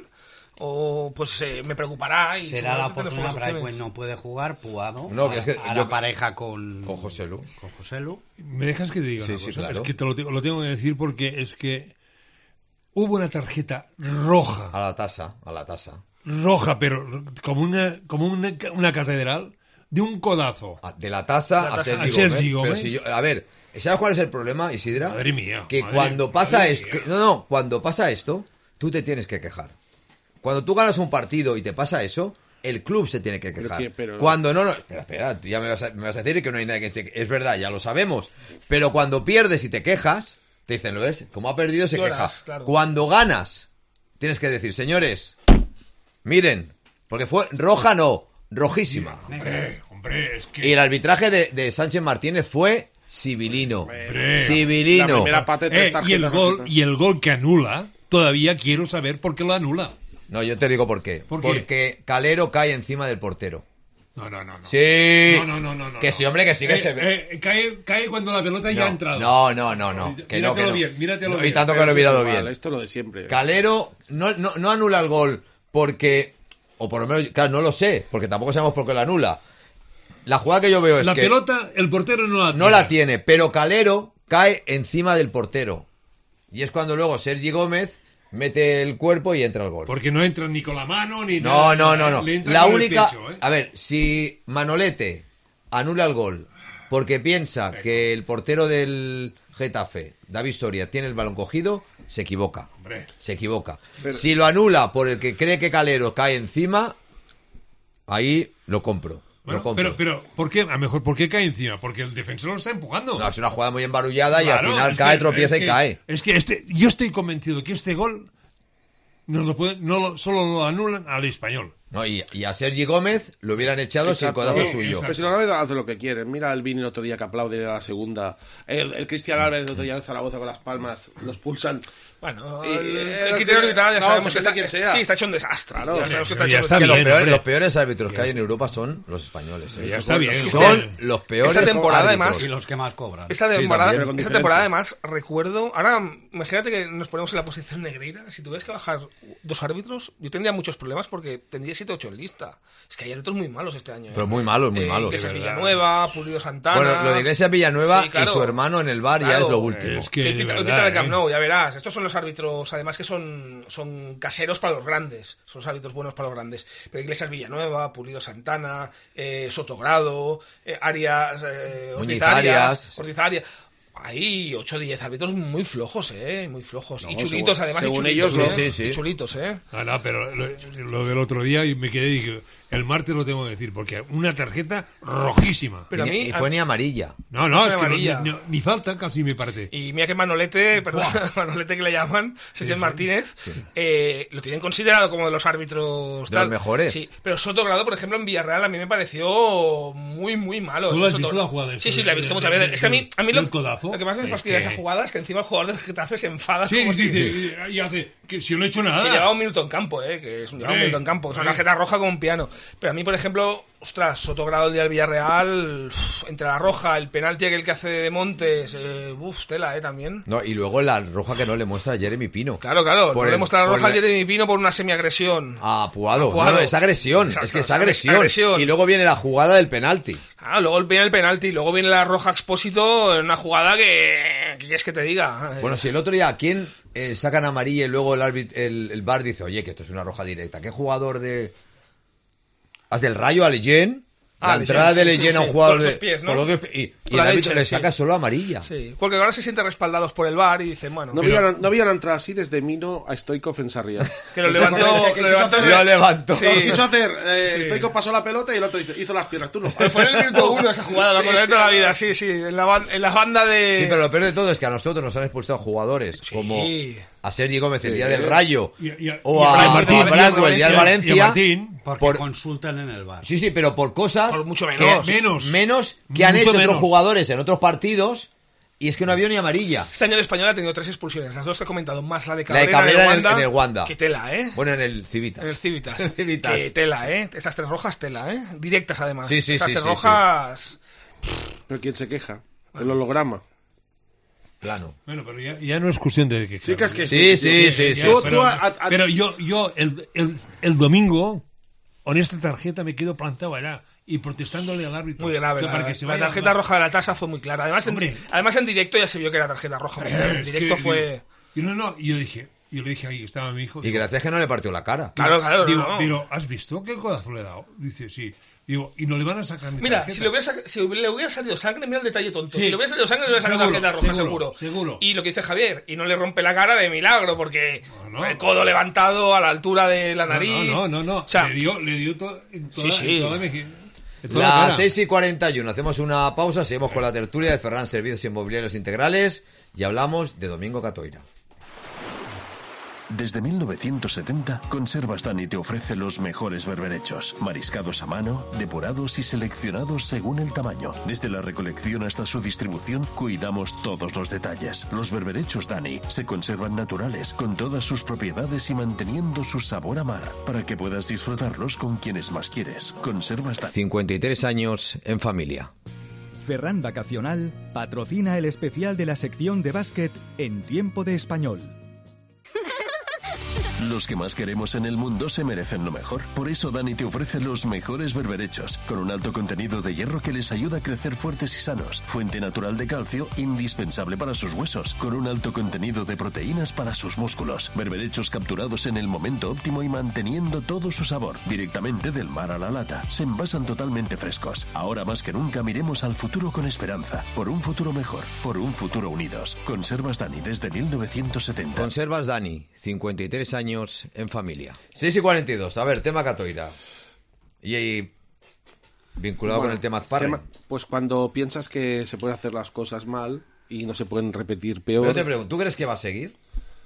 o pues eh, me preocupará. Y Será la seguramente tendremos oportunidad. buenas Brightway opciones. no puede jugar, Puado. No, que es que a yo- la pareja con... Con José Lu. Con José Lu. ¿Me dejas que te diga Sí, una sí, cosa? claro. Es que te lo, te- lo tengo que decir porque es que hubo una tarjeta roja, A la tasa, a la tasa. roja, pero como una, como una, una catedral, de un codazo. A- De la tasa La a tasa Sergi a Gómez. Sergi Gómez. Pero si yo, a ver, ¿sabes cuál es el problema, Isidra? Madre mía, Que madre- cuando pasa madre esto... mía. No, no, cuando pasa esto, tú te tienes que quejar. Cuando tú ganas un partido y te pasa eso, el club se tiene que Pero quejar. que- pero- Cuando no, no... Espera, espera, tú ya me vas, a, me vas a decir que no hay nadie que se... Es verdad, ya lo sabemos. Pero cuando pierdes y te quejas, te dicen, ¿lo ves? Como ha perdido, se Lloras, queja. claro. Cuando ganas, tienes que decir, señores, miren, porque fue roja no, rojísima. Hombre, hombre, es que... Y el arbitraje de, de Sánchez Martínez fue civilino. Hombre. La Civilino. primera parte, tres Eh, y, el tarjetas gol, rojitas. y el gol que anula, todavía quiero saber por qué lo anula. No, yo te digo por qué. ¿Por qué? Porque Calero cae encima del portero. No, no, no. no. Sí. No, no, no, no, no. Que sí, hombre, que sí que Eh, se ve. eh, cae, cae cuando la pelota ya ha entrado. No, no, no, no. Que no, que Míratelo no. bien, míratelo No, y bien. tanto que Pero lo he eso es mirado igual, bien. Esto es lo de siempre. Calero no, no, no anula el gol porque... O por lo menos, claro, no lo sé, porque tampoco sabemos por qué lo anula. La jugada que yo veo es La que pelota, el portero no la tiene. no la tiene, pero Calero cae encima del portero. Y es cuando luego Sergi Gómez mete el cuerpo y entra el gol. Porque no entra ni con la mano ni No, nada. no, no, no. Le entra La con el única... pecho, ¿eh? A ver, si Manolete anula el gol porque piensa que el portero del Getafe, David Soria, tiene el balón cogido, se equivoca. Hombre. Se equivoca. Pero- Si lo anula por el que cree que Calero cae encima, ahí lo compro. Bueno, lo compro. pero, pero, ¿por qué? A lo mejor, ¿por qué cae encima? Porque el defensor lo está empujando. No, es una jugada muy embarullada y Claro, al final es cae, que- tropieza es y que- cae. Es que este, yo estoy convencido que este gol nos lo puede, no lo- solo lo anulan al Español. No, y, y a Sergi Gómez lo hubieran echado sin Exacto. codazo Sí, suyo. exacto. Pero si los árabes hacen lo que quieren. Mira el Vini el otro día que aplaude a la segunda. El, el Cristian Álvarez el otro día en Zaragoza con las palmas. Los pulsan. Bueno, Y- el, y- el criterio arbitral ya no, sabemos que depende está, de quién sea. sí, está hecho un desastre. Claro. Ya sabemos que Pero está ya hecho un está Que desastre. los, bien, peores, hombre. los peores árbitros que hay en Europa son los españoles. ¿eh? Ya está bien. Es que Son este- los peores esta temporada, árbitros. además, Y los que más cobran. Esta Sí, temporada, también, pero con esta diferencia. temporada además, recuerdo, ahora imagínate que nos ponemos en la posición Negreira, si tuvieras que bajar dos árbitros, yo tendría muchos problemas porque tendría siete ocho en lista. Es que hay árbitros muy malos este año. ¿eh? Pero muy malos, muy Eh, malos. Iglesias de verdad. Villanueva, Pulido Santana... Bueno, lo de Iglesias Villanueva Sí, claro. y su hermano en el bar ya Claro. es lo último. Es que, Que de quita, verdad, quita el Camp ¿eh? Nou, ya verás. Estos son los árbitros, además que son, son caseros para los grandes. Son los árbitros buenos para los grandes. Pero Iglesias Villanueva, Pulido Santana, eh, Sotogrado, eh, Arias, eh, Ortiz Muñiz Arias, Arias. Ortiz Arias. Hay ocho o diez árbitros muy flojos, ¿eh? Muy flojos. No, y chulitos, según- además. y según chulitos, ellos, ¿eh? sí, sí, sí. Y chulitos, ¿eh? Ah, no, pero lo, lo del otro día y me quedé y dije, el martes lo tengo que decir, porque una tarjeta rojísima. Pero y, a mí- y fue ni amarilla. No, no, Fue es que no- amarilla. ni, ni falta casi me parece. Y mira que Manolete, perdón, Manolete que le llaman, Sesión Martínez, eh, lo tienen considerado como de los árbitros De los mejores. Sí, pero Sotogrado, por ejemplo, en Villarreal a mí me pareció muy, muy malo. ¿Tú lo has Soto- visto la jugada esa Sí, sí, la he visto de- muchas de- veces. Es que a mí, a mí del lo, codazo? lo que más me Es fastidia de que- esa jugada es que encima el jugador del Getafe se enfada Sí, como sí, si... sí, y hace que si yo no he hecho nada. Que llevaba un minuto en campo, eh, que es un, llevaba un Hombre, minuto en campo, es una hombre. tarjeta roja como un piano. Pero a mí, por ejemplo, ostras, Sotogrado el día del Villarreal, uf, entre la roja, el penalti aquel que hace de Montes, eh, uf, tela, eh, también. No, y luego la roja que no le muestra a Jeremy Pino. Claro, claro, Por no le el- muestra la por roja a el- Jeremy Pino por una semiagresión. A Puado. A Puado. No, no, es agresión. Exacto, es que es es agresión. agresión. Y luego viene la jugada del penalti. Ah, luego viene el penalti, luego viene la roja Expósito en una jugada que... ¿Qué quieres que te diga? Bueno, si el otro día, ¿a quién eh, sacan amarilla y luego el, árbit- el, el V A R dice, oye, que esto es una roja directa? ¿Qué jugador de... ¿Haz del Rayo a Leyen? La Ah, entrada Leyen, de sí, sí, Leyen a sí, un jugador con los de... pies, ¿no? con los dos pi- y y Con el la árbitro leche, le sí. saca solo amarilla. Sí, porque ahora se sienten respaldados por el V A R y dicen, bueno... No, Pero- habían, no habían entrado así desde Mino a Stoikov en Sarriá. Que lo levantó... que lo quiso levantó hacer- Lo levantó. Sí. Lo quiso hacer, eh, Sí. Stoikov pasó la pelota y el otro hizo, hizo las piernas. Tú no. Fue en el minuto uno esa jugada, la Sí, acordaré sí, toda la sí. vida, sí, sí, en la, ban- en la banda de... Sí, pero lo peor de todo es que a nosotros nos han expulsado jugadores Sí. como a Sergi Gómez el día Sí. del Rayo Y- y- o y a a Martín, a y a Bradwell el día del Y a Valencia. Martín, Porque por- consultan en el bar. Sí, sí, pero por cosas Por mucho que- menos. Menos. menos que han Mucho hecho otros menos. jugadores en otros partidos y es que no había ni amarilla. Este año el Español ha tenido tres expulsiones, las dos que he comentado, más la de La Cabrera, de Cabrera en el- Wanda, en el Wanda. Que tela, ¿eh? Bueno, en el Civitas. En el Civitas. En el Civitas. Que tela, ¿eh? Estas tres rojas, tela, ¿eh? Directas, además. Sí, sí, Estas sí, tres sí, rojas... Pero ¿quién se queja? El holograma. Plano. Bueno, pero ya, ya no es cuestión de que... Sí, que es que- Sí, sí, sí, Ya, sí. Tú- pero tú a- a- pero yo, yo el, el, el domingo, con esta tarjeta me quedo plantado allá y protestándole al árbitro. Muy grave. Que La, para que se la vaya- tarjeta roja de la tasa fue muy clara. Además, en, Hombre. además en directo ya se vio que era tarjeta roja. porque Eh, en es directo que, fue... digo, y no, no, y yo dije, yo le dije ahí, estaba mi hijo. Y gracias que no le partió la cara. Claro, claro. Digo, no. pero ¿has visto qué codazo le he dado? Dice, sí. Digo, y no le van a sacar mi Mira, tarjeta. si le, hubiera sac- si le hubiera salido sangre, mira el detalle tonto. Sí. Si le hubiera salido sangre, le hubiera sacado Seguro, tarjeta roja, seguro, seguro, seguro. Y lo que dice Javier, y no le rompe la cara de milagro, porque No, no. el codo levantado a la altura de la No, nariz. No, no, no, no. O sea, le dio, le dio to- en toda, Sí, sí. en toda meji- en toda la Las cara. seis y cuarenta y uno, hacemos una pausa, seguimos con la tertulia de Ferran Servicios Inmobiliarios Integrales y hablamos de Domingo Catoira. Desde mil novecientos setenta, Conservas Dani te ofrece los mejores berberechos, mariscados a mano, depurados y seleccionados según el tamaño. Desde la recolección hasta su distribución, cuidamos todos los detalles. Los berberechos Dani se conservan naturales, con todas sus propiedades y manteniendo su sabor a mar, para que puedas disfrutarlos con quienes más quieres. Conservas Dani. cincuenta y tres años en familia. Ferran Vacacional patrocina el especial de la sección de básquet en Tiempo de Español. Los que más queremos en el mundo se merecen lo mejor. Por eso Dani te ofrece los mejores berberechos, con un alto contenido de hierro que les ayuda a crecer fuertes y sanos. Fuente natural de calcio, indispensable para sus huesos, con un alto contenido de proteínas para sus músculos. Berberechos capturados en el momento óptimo y manteniendo todo su sabor, directamente del mar a la lata. Se envasan totalmente frescos. Ahora más que nunca miremos al futuro con esperanza. Por un futuro mejor, por un futuro unidos. Conservas Dani desde mil novecientos setenta. Conservas Dani, cincuenta y tres años en familia. seis y cuarenta y dos, a ver, tema Catoira. Y ahí, vinculado Bueno, con el tema Azparren. tema- Pues cuando piensas que se pueden hacer las cosas mal y no se pueden repetir peor. Pero te pregunto, ¿tú crees que va a seguir?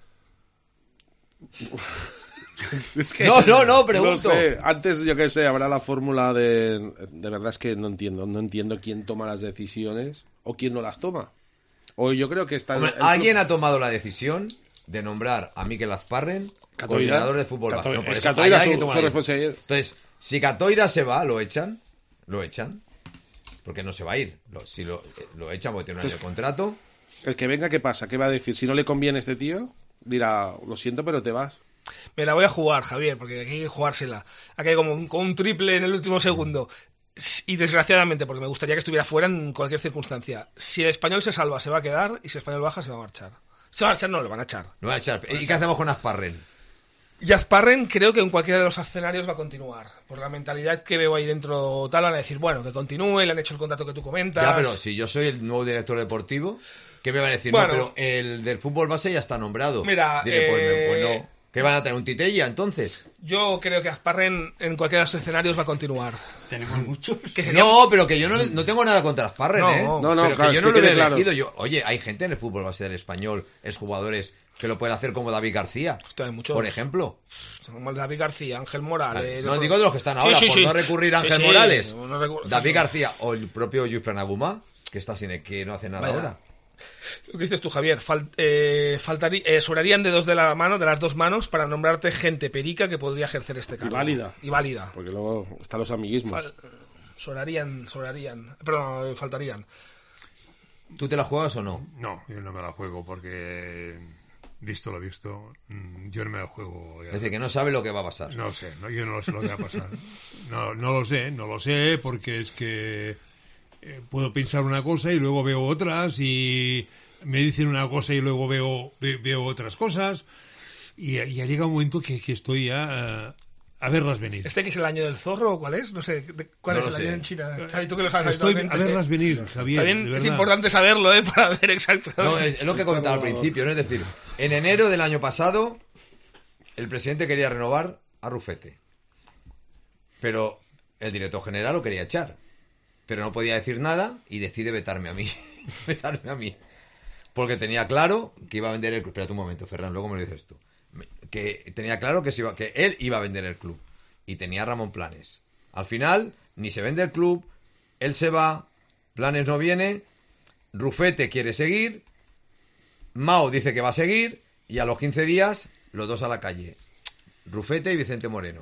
Es que- No, no, no, pregunto. No sé, antes, yo qué sé, habrá la fórmula de... De verdad es que no entiendo. No entiendo quién toma las decisiones o quién no las toma. O yo creo que está... Hombre, el club- alguien ha tomado la decisión de nombrar a Mikel Azparren Catoira. coordinador de fútbol base. Catoira- No, por es eso Catoira hay alguien su- que toma su la decisión. responsabilidad. Entonces, si Catoira se va, ¿lo echan? Lo echan. Porque no se va a ir. Lo- si lo, lo echan porque tiene un año de contrato. El que venga, ¿qué pasa? ¿Qué va a decir? Si no le conviene este tío, dirá, lo siento, pero te vas. Me la voy a jugar, Javier, porque aquí hay que jugársela. Aquí hay como un, como un triple en el último segundo. Y desgraciadamente, porque me gustaría que estuviera fuera en cualquier circunstancia. Si el Español se salva, se va a quedar. Y si el Español baja, se va a marchar. Se va a marchar, no, lo van a echar. Lo van a echar. ¿Y qué hacemos con Azparren? Y Azparren creo que en cualquiera de los escenarios va a continuar. Por la mentalidad que veo ahí dentro tal, van a decir, bueno, que continúe, le han hecho el contrato que tú comentas. Ya, pero si yo soy el nuevo director deportivo, ¿qué me van a decir? Bueno. No, pero el del fútbol base ya está nombrado. Mira, Diré, pues, eh, pues no. ¿Qué van a tener? ¿Un Titella entonces? Yo creo que Azparren en cualquiera de los escenarios va a continuar. Tenemos muchos. Que sería- No, pero que yo no, no tengo nada contra Azparren, No, ¿eh? no, no, pero claro, que yo que no lo quede he claro. elegido. Yo, oye, hay gente en el fútbol base del español, es jugadores que lo pueden hacer como David García, Hostia, hay muchos. por ejemplo. Como el David García, Ángel Morales. Vale, el No otro- digo de los que están Sí, ahora, sí, por sí. no recurrir a Sí, Ángel sí, Morales. no recu- David sí. García o el propio Lluís Planagumá, que está sin que no hace nada Vaya. ahora. Lo que dices tú, Javier, fal, eh, faltaría, eh, sobrarían dedos de la mano, de las dos manos, para nombrarte gente perica que podría ejercer este cargo. Y válida. Y válida. Porque luego están los amiguismos. Fal, sobrarían, sobrarían. Perdón, faltarían. ¿Tú te la juegas o no? No, yo no me la juego porque, visto lo visto, yo no me la juego. Ya. Es decir, que no sabe lo que va a pasar. No sé, no, yo no sé lo que va a pasar. No, no lo sé, no lo sé porque es que eh, puedo pensar una cosa y luego veo otras y me dicen una cosa y luego veo, ve, veo otras cosas y ya llega un momento que, que estoy ya... Uh, a verlas venir. ¿Este que es el año del zorro o cuál es? No sé, ¿cuál no es el sé. año en China? Xavi, tú que lo sabes Estoy habitualmente. a verlas venir, Javier. También de es verdad. importante saberlo, ¿eh? Para ver exactamente. No, es, es lo que comentaba al principio, ¿no? Es decir, en enero del año pasado, el presidente quería renovar a Rufete. Pero el director general lo quería echar. Pero no podía decir nada y decide vetarme a mí. vetarme a mí. Porque tenía claro que iba a vender el club. Espérate un momento, Ferran, luego me lo dices tú. Que tenía claro que, se iba, que él iba a vender el club. Y tenía Ramón Planes. Al final, ni se vende el club, él se va, Planes no viene, Rufete quiere seguir, Mao dice que va a seguir, y a los quince días, los dos a la calle. Rufete y Vicente Moreno.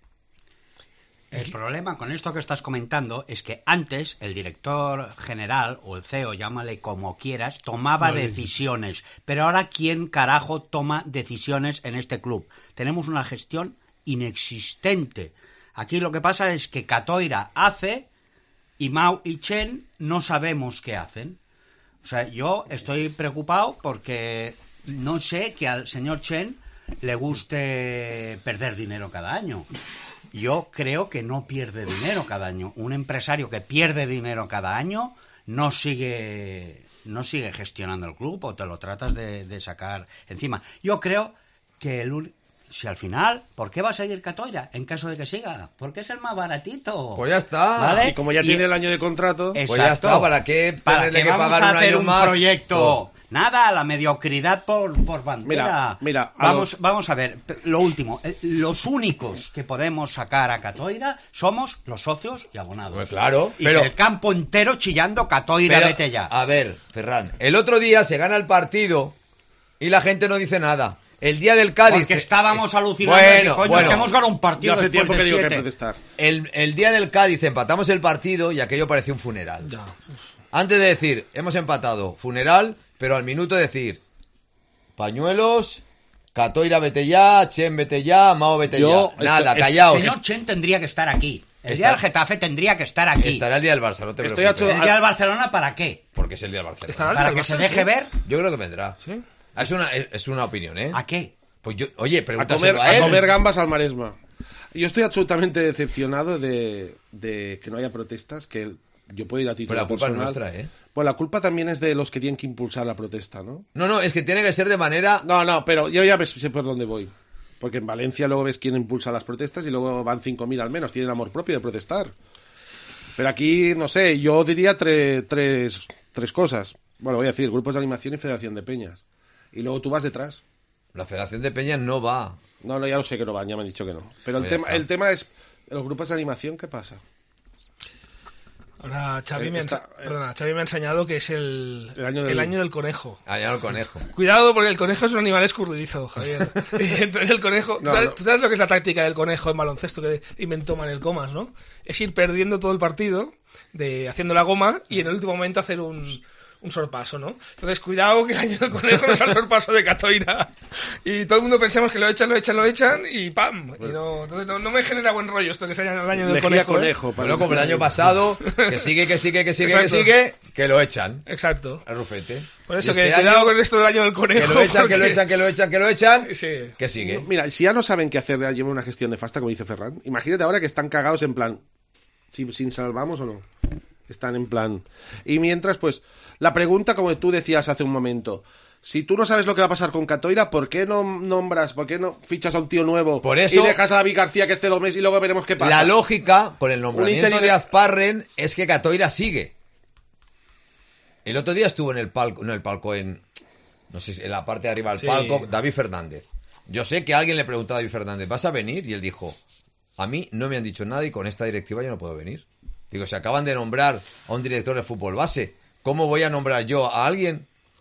El problema con esto que estás comentando es que antes el director general o el C E O, llámale como quieras, tomaba Vale. decisiones. Pero ahora, ¿quién carajo toma decisiones en este club? Tenemos una gestión inexistente. Aquí lo que pasa es que Catoira hace y Mao y Chen no sabemos qué hacen. O sea, yo estoy preocupado porque no sé que al señor Chen le guste perder dinero cada año. Yo creo que no pierde dinero cada año. Un empresario que pierde dinero cada año no sigue no sigue gestionando el club o te lo tratas de, de sacar encima. Yo creo que el si al final, ¿por qué va a seguir Catoira en caso de que siga? Porque es el más baratito. Pues ya está. ¿Vale? Y como ya Y- tiene el año de contrato, Pues ya está, ¿para qué ¿Para tenerle qué que vamos pagar a un hacer año un más? proyecto? Oh. Nada, la mediocridad por, por bandera. Mira, mira, a vamos, lo- vamos a ver, p- lo último. eh, Los únicos que podemos sacar a Catoira somos los socios y abonados. Pues claro, y pero- el campo entero chillando Catoira, Pero, vete ya. a ver, Ferran, el otro día se gana el partido y la gente no dice nada. El día del Cádiz... Porque estábamos alucinando. Bueno, de, coño, bueno. es que hemos ganado un partido yo hace después tiempo de que digo que hay que siete. protestar. El, el día del Cádiz empatamos el partido y aquello parecía un funeral. Ya. Antes de decir, hemos empatado, funeral, pero al minuto decir, pañuelos, Catoira vete ya, Chen vete ya, Mao vete Yo, ya. Nada, esto- callaos. El señor Chen tendría que estar aquí. El Está- día del Getafe tendría que estar aquí. Estará el día del Barça, no te Estoy preocupes. hecho- ¿El día del Barcelona para qué? Porque es el día del Barcelona. Estará el ¿Para del que Barça, se deje sí. ver? Yo creo que vendrá. ¿Sí? Es una, es, es una opinión, ¿eh? ¿A qué? Pues yo, oye, a comer, pregúntaselo a, a él. comer gambas al Maresma. Yo estoy absolutamente decepcionado de, de que no haya protestas, que el- yo puedo ir a título Pero la culpa es personal. nuestra, ¿eh? Bueno, la culpa también es de los que tienen que impulsar la protesta, ¿no? No, no, es que tiene que ser de manera... No, no, pero yo ya ves- sé por dónde voy. Porque en Valencia luego ves quién impulsa las protestas y luego van cinco mil al menos. Tienen amor propio de protestar. Pero aquí, no sé, yo diría tre- tres, tres cosas. Bueno, voy a decir, grupos de animación y federación de peñas. Y luego tú vas detrás. La Federación de Peñas no va. No, no, ya lo sé que no van, ya me han dicho que no. Pero el, Pues ya tema, está. el tema es, los grupos de animación, ¿qué pasa? Ahora Xavi, Eh, me ha está- ense- perdona, Xavi me ha enseñado que es el, El año del- el año del conejo. Allá el conejo. Cuidado, porque el conejo es un animal escurridizo, Javier. Y entonces el conejo... ¿tú, No, sabes, no. tú sabes lo que es la táctica del conejo en baloncesto que inventó Manel Comas, ¿no? Es ir perdiendo todo el partido, de haciendo la goma, y en el último momento hacer un, un sorpaso, ¿no? Entonces, cuidado que el año del conejo no es el sorpaso de Catoira. Y todo el mundo pensamos que lo echan, lo echan, lo echan, y ¡pam! Y no, entonces no, no me genera buen rollo esto que se llama el año del Lejía conejo. ¿eh? conejo. para Bueno, como el año pasado, que sigue, que sigue, que sigue, que Exacto. sigue, que lo echan. Exacto. A Rufete. Por eso Y que este cuidado año, con esto del año del conejo. que lo echan, que lo porque- echan, que lo echan, que lo echan, Sí. que sigue. Mira, si ya no saben qué hacer, llevar una gestión nefasta, como dice Ferran, imagínate ahora que están cagados en plan, si, sin salvamos o no. Están en plan. Y mientras, pues, la pregunta, como tú decías hace un momento, si tú no sabes lo que va a pasar con Catoira, ¿por qué no nombras, por qué no fichas a un tío nuevo Por eso- y dejas a David García que esté dos meses y luego veremos qué pasa? La lógica, con el nombramiento interino- de Azparren, es que Catoira sigue. El otro día estuvo en el palco, no el palco, en, no sé, si en la parte de arriba del Sí. palco, David Fernández. Yo sé que alguien le preguntó a David Fernández, ¿vas a venir? Y él dijo, a mí no me han dicho nada y con esta directiva yo no puedo venir. Digo, se acaban de nombrar a un director de fútbol base. ¿Cómo voy a nombrar yo a alguien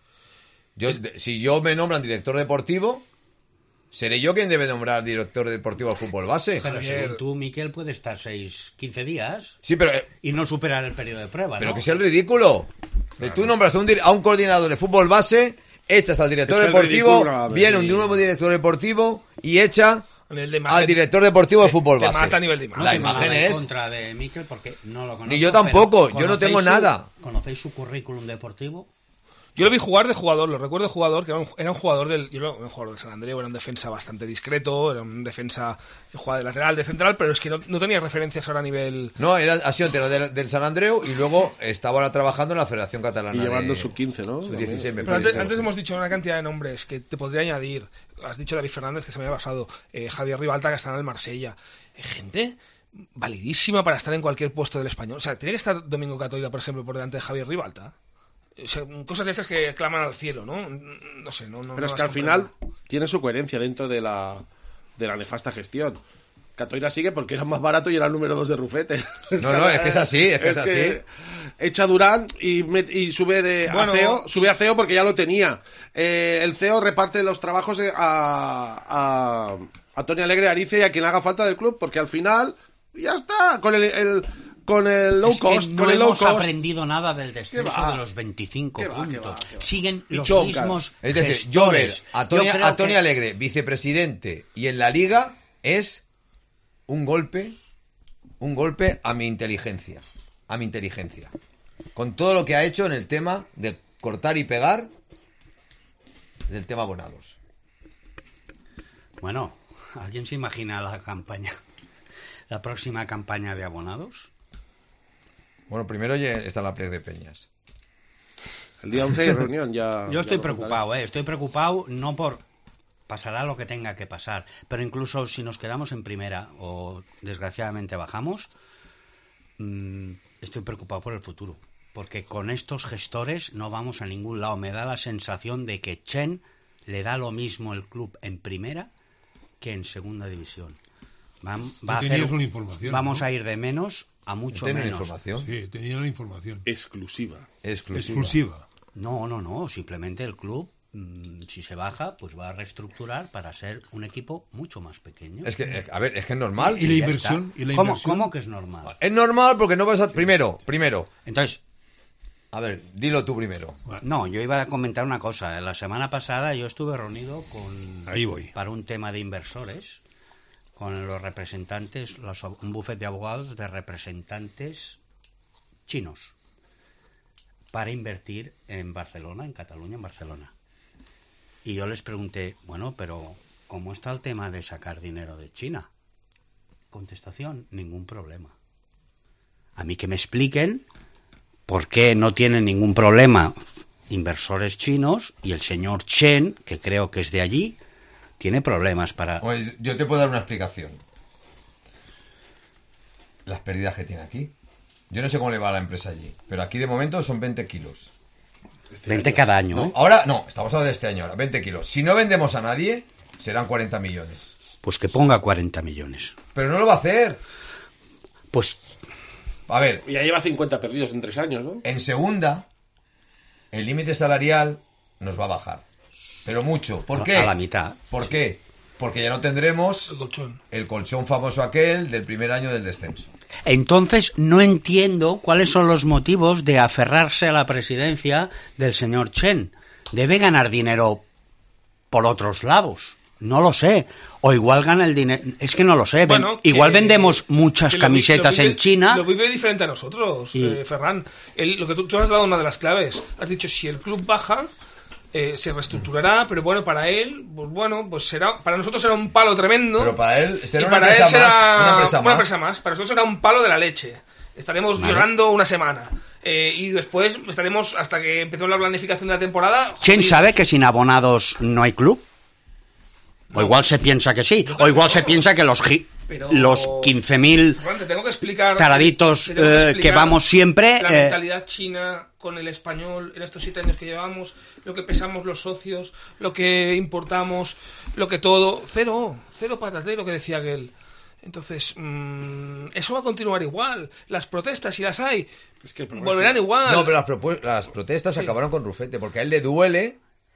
Yo, de- si yo me nombran director deportivo, seré yo quien debe nombrar director deportivo al fútbol base. Pero Javier. según tú, Miquel, puede estar seis, quince días Sí, pero, eh, y no superar el periodo de prueba, pero ¿no? que sea el ridículo. Tú nombras a un, dir- a un coordinador de fútbol base, echas al director Es que el deportivo, ridículo, a ver, viene sí. un nuevo director deportivo y echa A nivel de al imagen, director deportivo de te- fútbol te base. mata a nivel de imagen. La No tengo imagen nada en es... contra de Miquel porque no lo conozco. Ni yo tampoco, pero yo no tengo ¿conocéis su- nada. ¿Conocéis su currículum deportivo? Yo lo vi jugar de jugador, lo recuerdo de jugador, que era un, era un jugador del yo lo- era un jugador del San Andreu, era un defensa bastante discreto, era un defensa que jugaba de lateral, de central, pero es que no, no tenía referencias ahora a nivel... No, era, ha sido entrenador del, del San Andreu y luego estaba ahora trabajando en la Federación Catalana. Y llevando de- sub quince, ¿no? sub dieciséis, me Pero parece. antes, antes hemos dicho una cantidad de nombres que te podría añadir. Has dicho David Fernández, que se me había basado. Eh, Javier Ribalta, que está en el Marsella. Eh, gente validísima para estar en cualquier puesto del Español. O sea, ¿tiene que estar Domingo Catoira, por ejemplo, por delante de Javier Ribalta? O sea, cosas de estas que claman al cielo, ¿no? No sé, no... no Pero no es que las al final comprendo. tiene su coherencia dentro de la, de la nefasta gestión. Catoira sigue porque era más barato y era el número dos de Rufete. No, no, es que es así, es que es así. Echa Durán y, met- y sube de Bueno. a C E O, sube a C E O porque ya lo tenía. Eh, el C E O reparte los trabajos eh, a, a, a Tony Alegre, a Arice y a quien haga falta del club, porque al final ya está, con el, el- con el low Es que cost, no con el low hemos cost. aprendido nada del descenso va? de los veinticinco ¿Qué va, qué puntos. va, qué va? Siguen Y los chocas. mismos Es decir, yo ver gestores. a Tony, Yo creo a Tony que- Alegre, vicepresidente, y en la liga es un golpe, un golpe a mi inteligencia, a mi inteligencia. Con todo lo que ha hecho en el tema de cortar y pegar del tema abonados. Bueno, ¿alguien se imagina la campaña, la próxima campaña de abonados? Bueno, primero ya está la plec de Peñas. El día once hay reunión ya. Yo ya estoy lo preocupado, ¿eh? Estoy preocupado no por... Pasará lo que tenga que pasar, pero incluso si nos quedamos en primera o desgraciadamente bajamos, mmm, estoy preocupado por el futuro. Porque con estos gestores no vamos a ningún lado. Me da la sensación de que Chen le da lo mismo el club en primera que en segunda división. Va, va a Tú tenías hacer- una información, vamos ¿no? a ir de menos a mucho ¿Tienen menos. información? Sí, tenía la información. Exclusiva. Exclusiva. Exclusiva. No, no, no. Simplemente el club, mmm, si se baja, pues va a reestructurar para ser un equipo mucho más pequeño. Es que, a ver, es que es normal. Y la ya inversión. está. Y la ¿Cómo, inversión. ¿Cómo que es normal? Es normal porque no vas a... Primero, primero. Entonces, A ver, dilo tú primero. no, yo iba a comentar una cosa. La semana pasada yo estuve reunido con... Ahí voy. Para un tema de inversores, con los representantes, los- un bufete de abogados de representantes chinos, para invertir en Barcelona, en Cataluña, en Barcelona. Y yo les pregunté, bueno, pero ¿cómo está el tema de sacar dinero de China? Contestación, ningún problema. A mí que me expliquen por qué no tienen ningún problema inversores chinos y el señor Chen, que creo que es de allí, tiene problemas para... Oye, yo te puedo dar una explicación. Las pérdidas que tiene aquí. Yo no sé cómo le va a la empresa allí, pero aquí de momento son veinte kilos. veinte cada año, No, ¿eh? ahora no, estamos hablando de este año ahora, veinte kilos. Si no vendemos a nadie, serán cuarenta millones. Pues que ponga cuarenta millones. Pero no lo va a hacer. Pues A ver, Y ya lleva cincuenta perdidos en tres años, ¿no? en segunda, el límite salarial nos va a bajar. Pero mucho. ¿Por A- qué? a la mitad. ¿Por qué? Porque ya no tendremos El colchón. el colchón famoso aquel del primer año del descenso. entonces no entiendo cuáles son los motivos de aferrarse a la presidencia del señor Chen. Debe ganar dinero por otros lados. No lo sé. O igual gana el dinero. Es que no lo sé. Ven- Bueno, que- igual vendemos muchas que lo vi- camisetas lo vive- en China. Lo vive diferente a nosotros, Y- eh, Ferran. El- lo que tú, tú has dado una de las claves. Has dicho, si el club baja, eh, se reestructurará, pero bueno, para él, pues bueno, pues será, para nosotros será un palo tremendo. Pero para él será y una para él empresa será más, una empresa más. más. Para nosotros será un palo de la leche. Estaremos Vale. llorando una semana. Eh, y después estaremos, hasta que empezó la planificación de la temporada... ¿Quién jodidos. sabe que sin abonados no hay club? O igual se piensa que sí. Yo O creo igual que se no. piensa que los, gi- Pero- los quince mil Ferran, te tengo que explicar... taraditos te tengo eh, que explicar vamos siempre... La eh, mentalidad china con el español en estos siete años que llevamos, lo que pesamos los socios, lo que importamos, lo que todo... Cero, cero patatero, lo que decía aquel. Entonces, mm, eso va a continuar igual. Las protestas, si las hay, Es que el problema volverán es que- igual. No, pero las, propu- las protestas Sí. acabaron con Rufete, porque a él le duele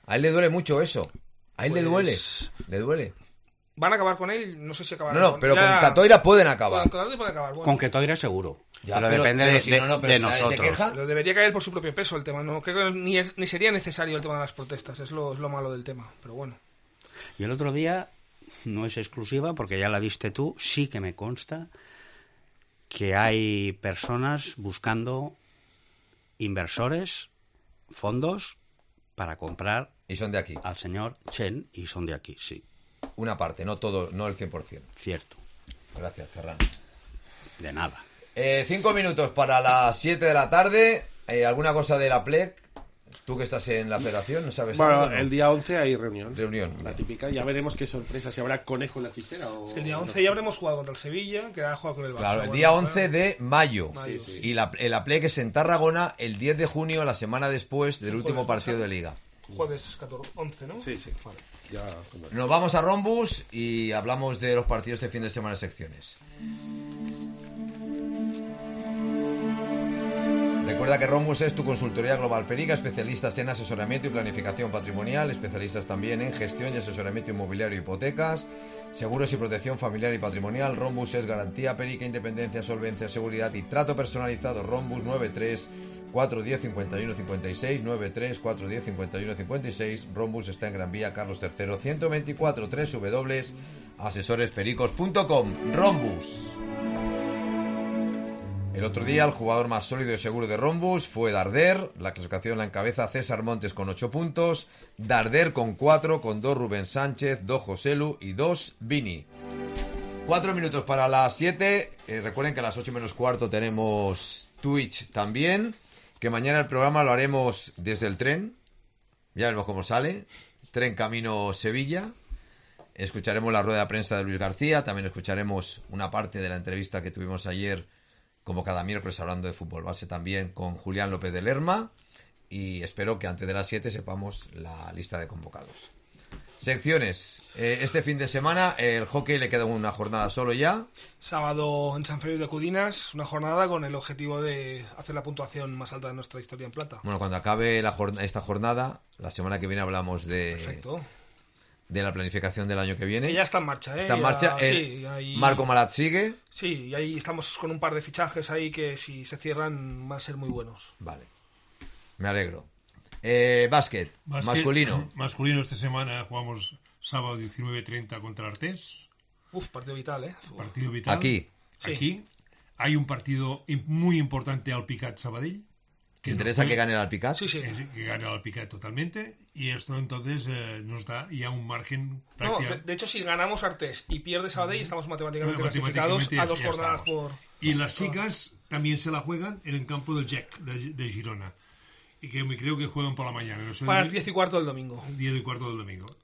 A él le duele mucho eso. A él Pues- le duele. Le duele. ¿Van a acabar con él? No sé si acabarán. No, no, con- pero ya- con Catoira pueden acabar. Con Catoira pueden acabar. Bueno. Con que Toira seguro. Ya, pero, pero- depende pero de, si de- no, no, pero de si nadie se nosotros. queja. Pero debería caer por su propio peso el tema. No creo que ni, es- ni sería necesario el tema de las protestas. Es lo, es lo malo del tema. Pero bueno. Y el otro día, no es exclusiva porque ya la diste tú, sí que me consta que hay personas buscando inversores, fondos, para comprar Y son de aquí. al señor Chen, y son de aquí, sí, Una parte, no todo, no el cien por ciento. cierto, Gracias, Ferran. de nada. Eh, cinco minutos para las siete de la tarde. Eh, ¿Alguna cosa de la P L E C? Tú que estás en la federación, ¿no sabes Bueno, algo, no? el día once hay reunión. Reunión. La típica. Ya veremos qué sorpresa. Si habrá conejo en la chistera o... Es que el día once ya habremos jugado contra el Sevilla, que ha jugado con el Barça. Claro, el Bueno, día claro. once de mayo. Mayo, Sí, sí. Y la, la P L E C es en Tarragona el diez de junio, la semana después del Sí, último jueves, partido ¿no? de Liga. Jueves catorce, once, ¿no? Sí, sí. Vale. Ya... Nos vamos a Rombus y hablamos de los partidos de fin de semana de secciones. Recuerda que Rombus es tu consultoría global Perica, especialistas en asesoramiento y planificación patrimonial, especialistas también en gestión y asesoramiento inmobiliario y hipotecas, seguros y protección familiar y patrimonial. Rombus es garantía Perica, independencia, solvencia, seguridad y trato personalizado. Rombus nueve tres cuatro uno cero cincuenta y uno cincuenta y seis, nueve tres cuatro uno cero cincuenta y uno cincuenta y seis. Rombus está en Gran Vía Carlos tercero ciento veinticuatro, w w w punto asesores pericos punto com. Rombus. El otro día el jugador más sólido y seguro de Rombus fue Darder. La clasificación la encabeza César Montes con ocho puntos, Darder con cuatro, con dos Rubén Sánchez, dos Joselu y dos Vini. Cuatro minutos para las siete. Eh, recuerden que a las ocho menos cuarto tenemos Twitch también, que mañana el programa lo haremos desde el tren. Ya vemos cómo sale. Tren camino Sevilla. Escucharemos la rueda de prensa de Luis García. También escucharemos una parte de la entrevista que tuvimos ayer, como cada miércoles, hablando de fútbol base también con Julián López de Lerma. Y espero que antes de las siete sepamos la lista de convocados. Secciones. Eh, este fin de semana el hockey le queda una jornada solo ya. Sábado en San Feliu de Cudinas, una jornada con el objetivo de hacer la puntuación más alta de nuestra historia en plata. Bueno, cuando acabe la jornada, esta jornada, la semana que viene hablamos de, Perfecto. de la planificación del año que viene. Que ya está en marcha, ¿eh? Está en Ya- marcha. El sí, ahí- Marco Malat sigue. Sí, y ahí estamos con un par de fichajes ahí que si se cierran van a ser muy buenos. Vale. Me alegro. Eh, básquet, Básquet, masculino. Masculino esta semana jugamos sábado diecinueve treinta contra Artés. Uf, partido vital, ¿eh? Uf. Partido vital. Aquí. Sí. Aquí. Hay un partido im- muy importante al Picat Sabadell. ¿Te interesa nos que puede- gane el Alpicat? Sí, sí. que, que gane al Picat totalmente. Y esto entonces eh, nos da ya un margen No, de, prácticamente. de hecho, si ganamos Artés y pierde Sabadell, estamos matemáticamente Matemáticamente clasificados a dos ya jornadas estamos. por... Y las chicas también se la juegan en el campo del Jack de, de Girona. Y que me creo que juegan por la mañana. No sé, Para las diez y cuarto del domingo. diez y cuarto del domingo.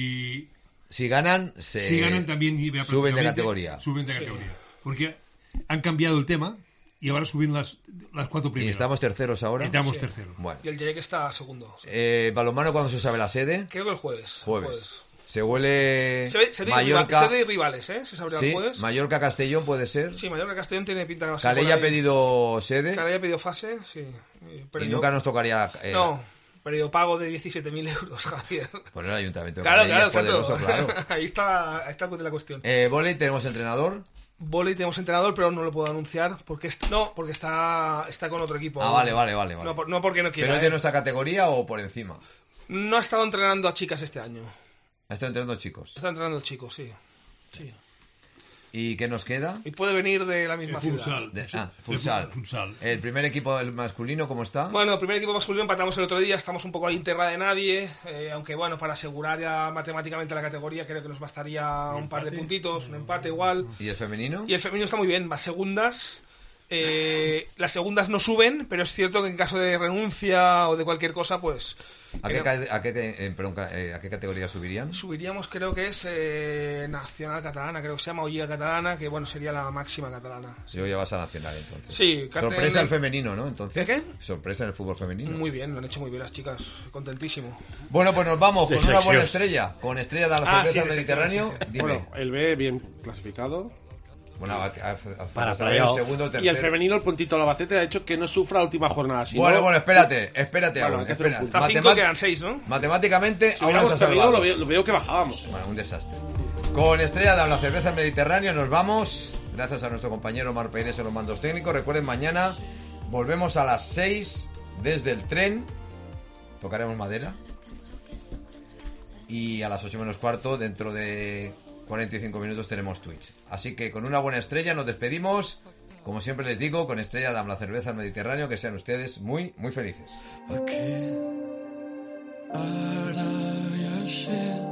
Y Si ganan, se si ganan también y vea suben de prácticamente- categoría. Suben de Sí. categoría. Porque han cambiado el tema y ahora suben las, las cuatro Y primeras. estamos terceros ahora. Estamos Sí. terceros. Bueno. Y el Jerek está segundo. sí. Eh, balonmano, ¿cuándo se sabe la sede? Creo que el jueves. Jueves. Se huele Se ve, se ve Mallorca. se ve rivales, ¿eh? Se sabrá Sí, el jueves. Mallorca Castellón puede ser. Sí, Mallorca Castellón tiene pinta que va a ser. Calella ha por ahí. pedido sede Calella ha pedido fase, sí. Eh, y perdió- nunca nos tocaría. eh, No, perdió pago de diecisiete mil euros, Javier. Por el ayuntamiento de Claro, Calella, claro, es poderoso, exacto. claro. ahí está, ahí está el punto de la cuestión. Eh, Voley, tenemos entrenador. Voley tenemos entrenador, pero no lo puedo anunciar porque est- no, porque está está con otro equipo. Ah, vale, vale, vale. vale. No, por- no porque no quiera. ¿Pero es de ¿eh? nuestra categoría o por encima? No ha estado entrenando a chicas este año. Ha estado entrenando chicos. Está entrenando el chico, sí. Sí. ¿Y qué nos queda? Y puede venir de la El misma ciudad. futsal. De- ah, El futsal. fu- futsal. El primer equipo del masculino, ¿cómo está? Bueno, el primer equipo masculino empatamos el otro día, estamos un poco ahí en tierra de nadie, eh, aunque bueno, para asegurar ya matemáticamente la categoría creo que nos bastaría un par de puntitos, un empate igual. ¿Y el femenino? Y el femenino está muy bien, va segundas. Eh, las segundas no suben, pero es cierto que en caso de renuncia o de cualquier cosa, pues ¿A qué, creo- ca- a qué te- eh, perdón, ca- eh, ¿a qué categoría subirían? subiríamos, creo que es eh, Nacional Catalana, creo que se llama o Liga Catalana, que bueno, sería la máxima catalana. Si hoy ya vas a Nacional, entonces. Sí, Cartel- Sorpresa el femenino, ¿no? Entonces. ¿De qué? Sorpresa en el fútbol femenino. Muy bien, lo han hecho muy bien las chicas, contentísimo. Bueno, pues nos vamos con De una buena sección. estrella. Con estrella de la Ah, cerveza sí, de del Mediterráneo. sección, sí, Dime. Bueno, el B bien clasificado. Bueno, a, a, a, Para a saber playoff. el segundo, tercero. Y el femenino, el puntito de Albacete, ha hecho que no sufra la última jornada. Si Bueno, no- bueno, espérate, espérate Bueno, aún, hay que hacer un espera. punto. Hasta cinco Matemat- quedan seis, ¿no? Matemáticamente, Si aún no hubiéramos está perdido, salvado. lo veo, lo veo que bajábamos. Bueno, un desastre. Con Estrella Damm, la cerveza Mediterráneo, nos vamos. Gracias a nuestro compañero Mar Pérez en los mandos técnicos. Recuerden, mañana volvemos a las seis desde el tren. Tocaremos madera. Y a las ocho menos cuarto, dentro de cuarenta y cinco minutos, tenemos Twitch. Así que con una buena estrella nos despedimos. Como siempre les digo, con Estrella Damm, la cerveza Mediterráneo, que sean ustedes muy, muy felices. Aquí, ara i així,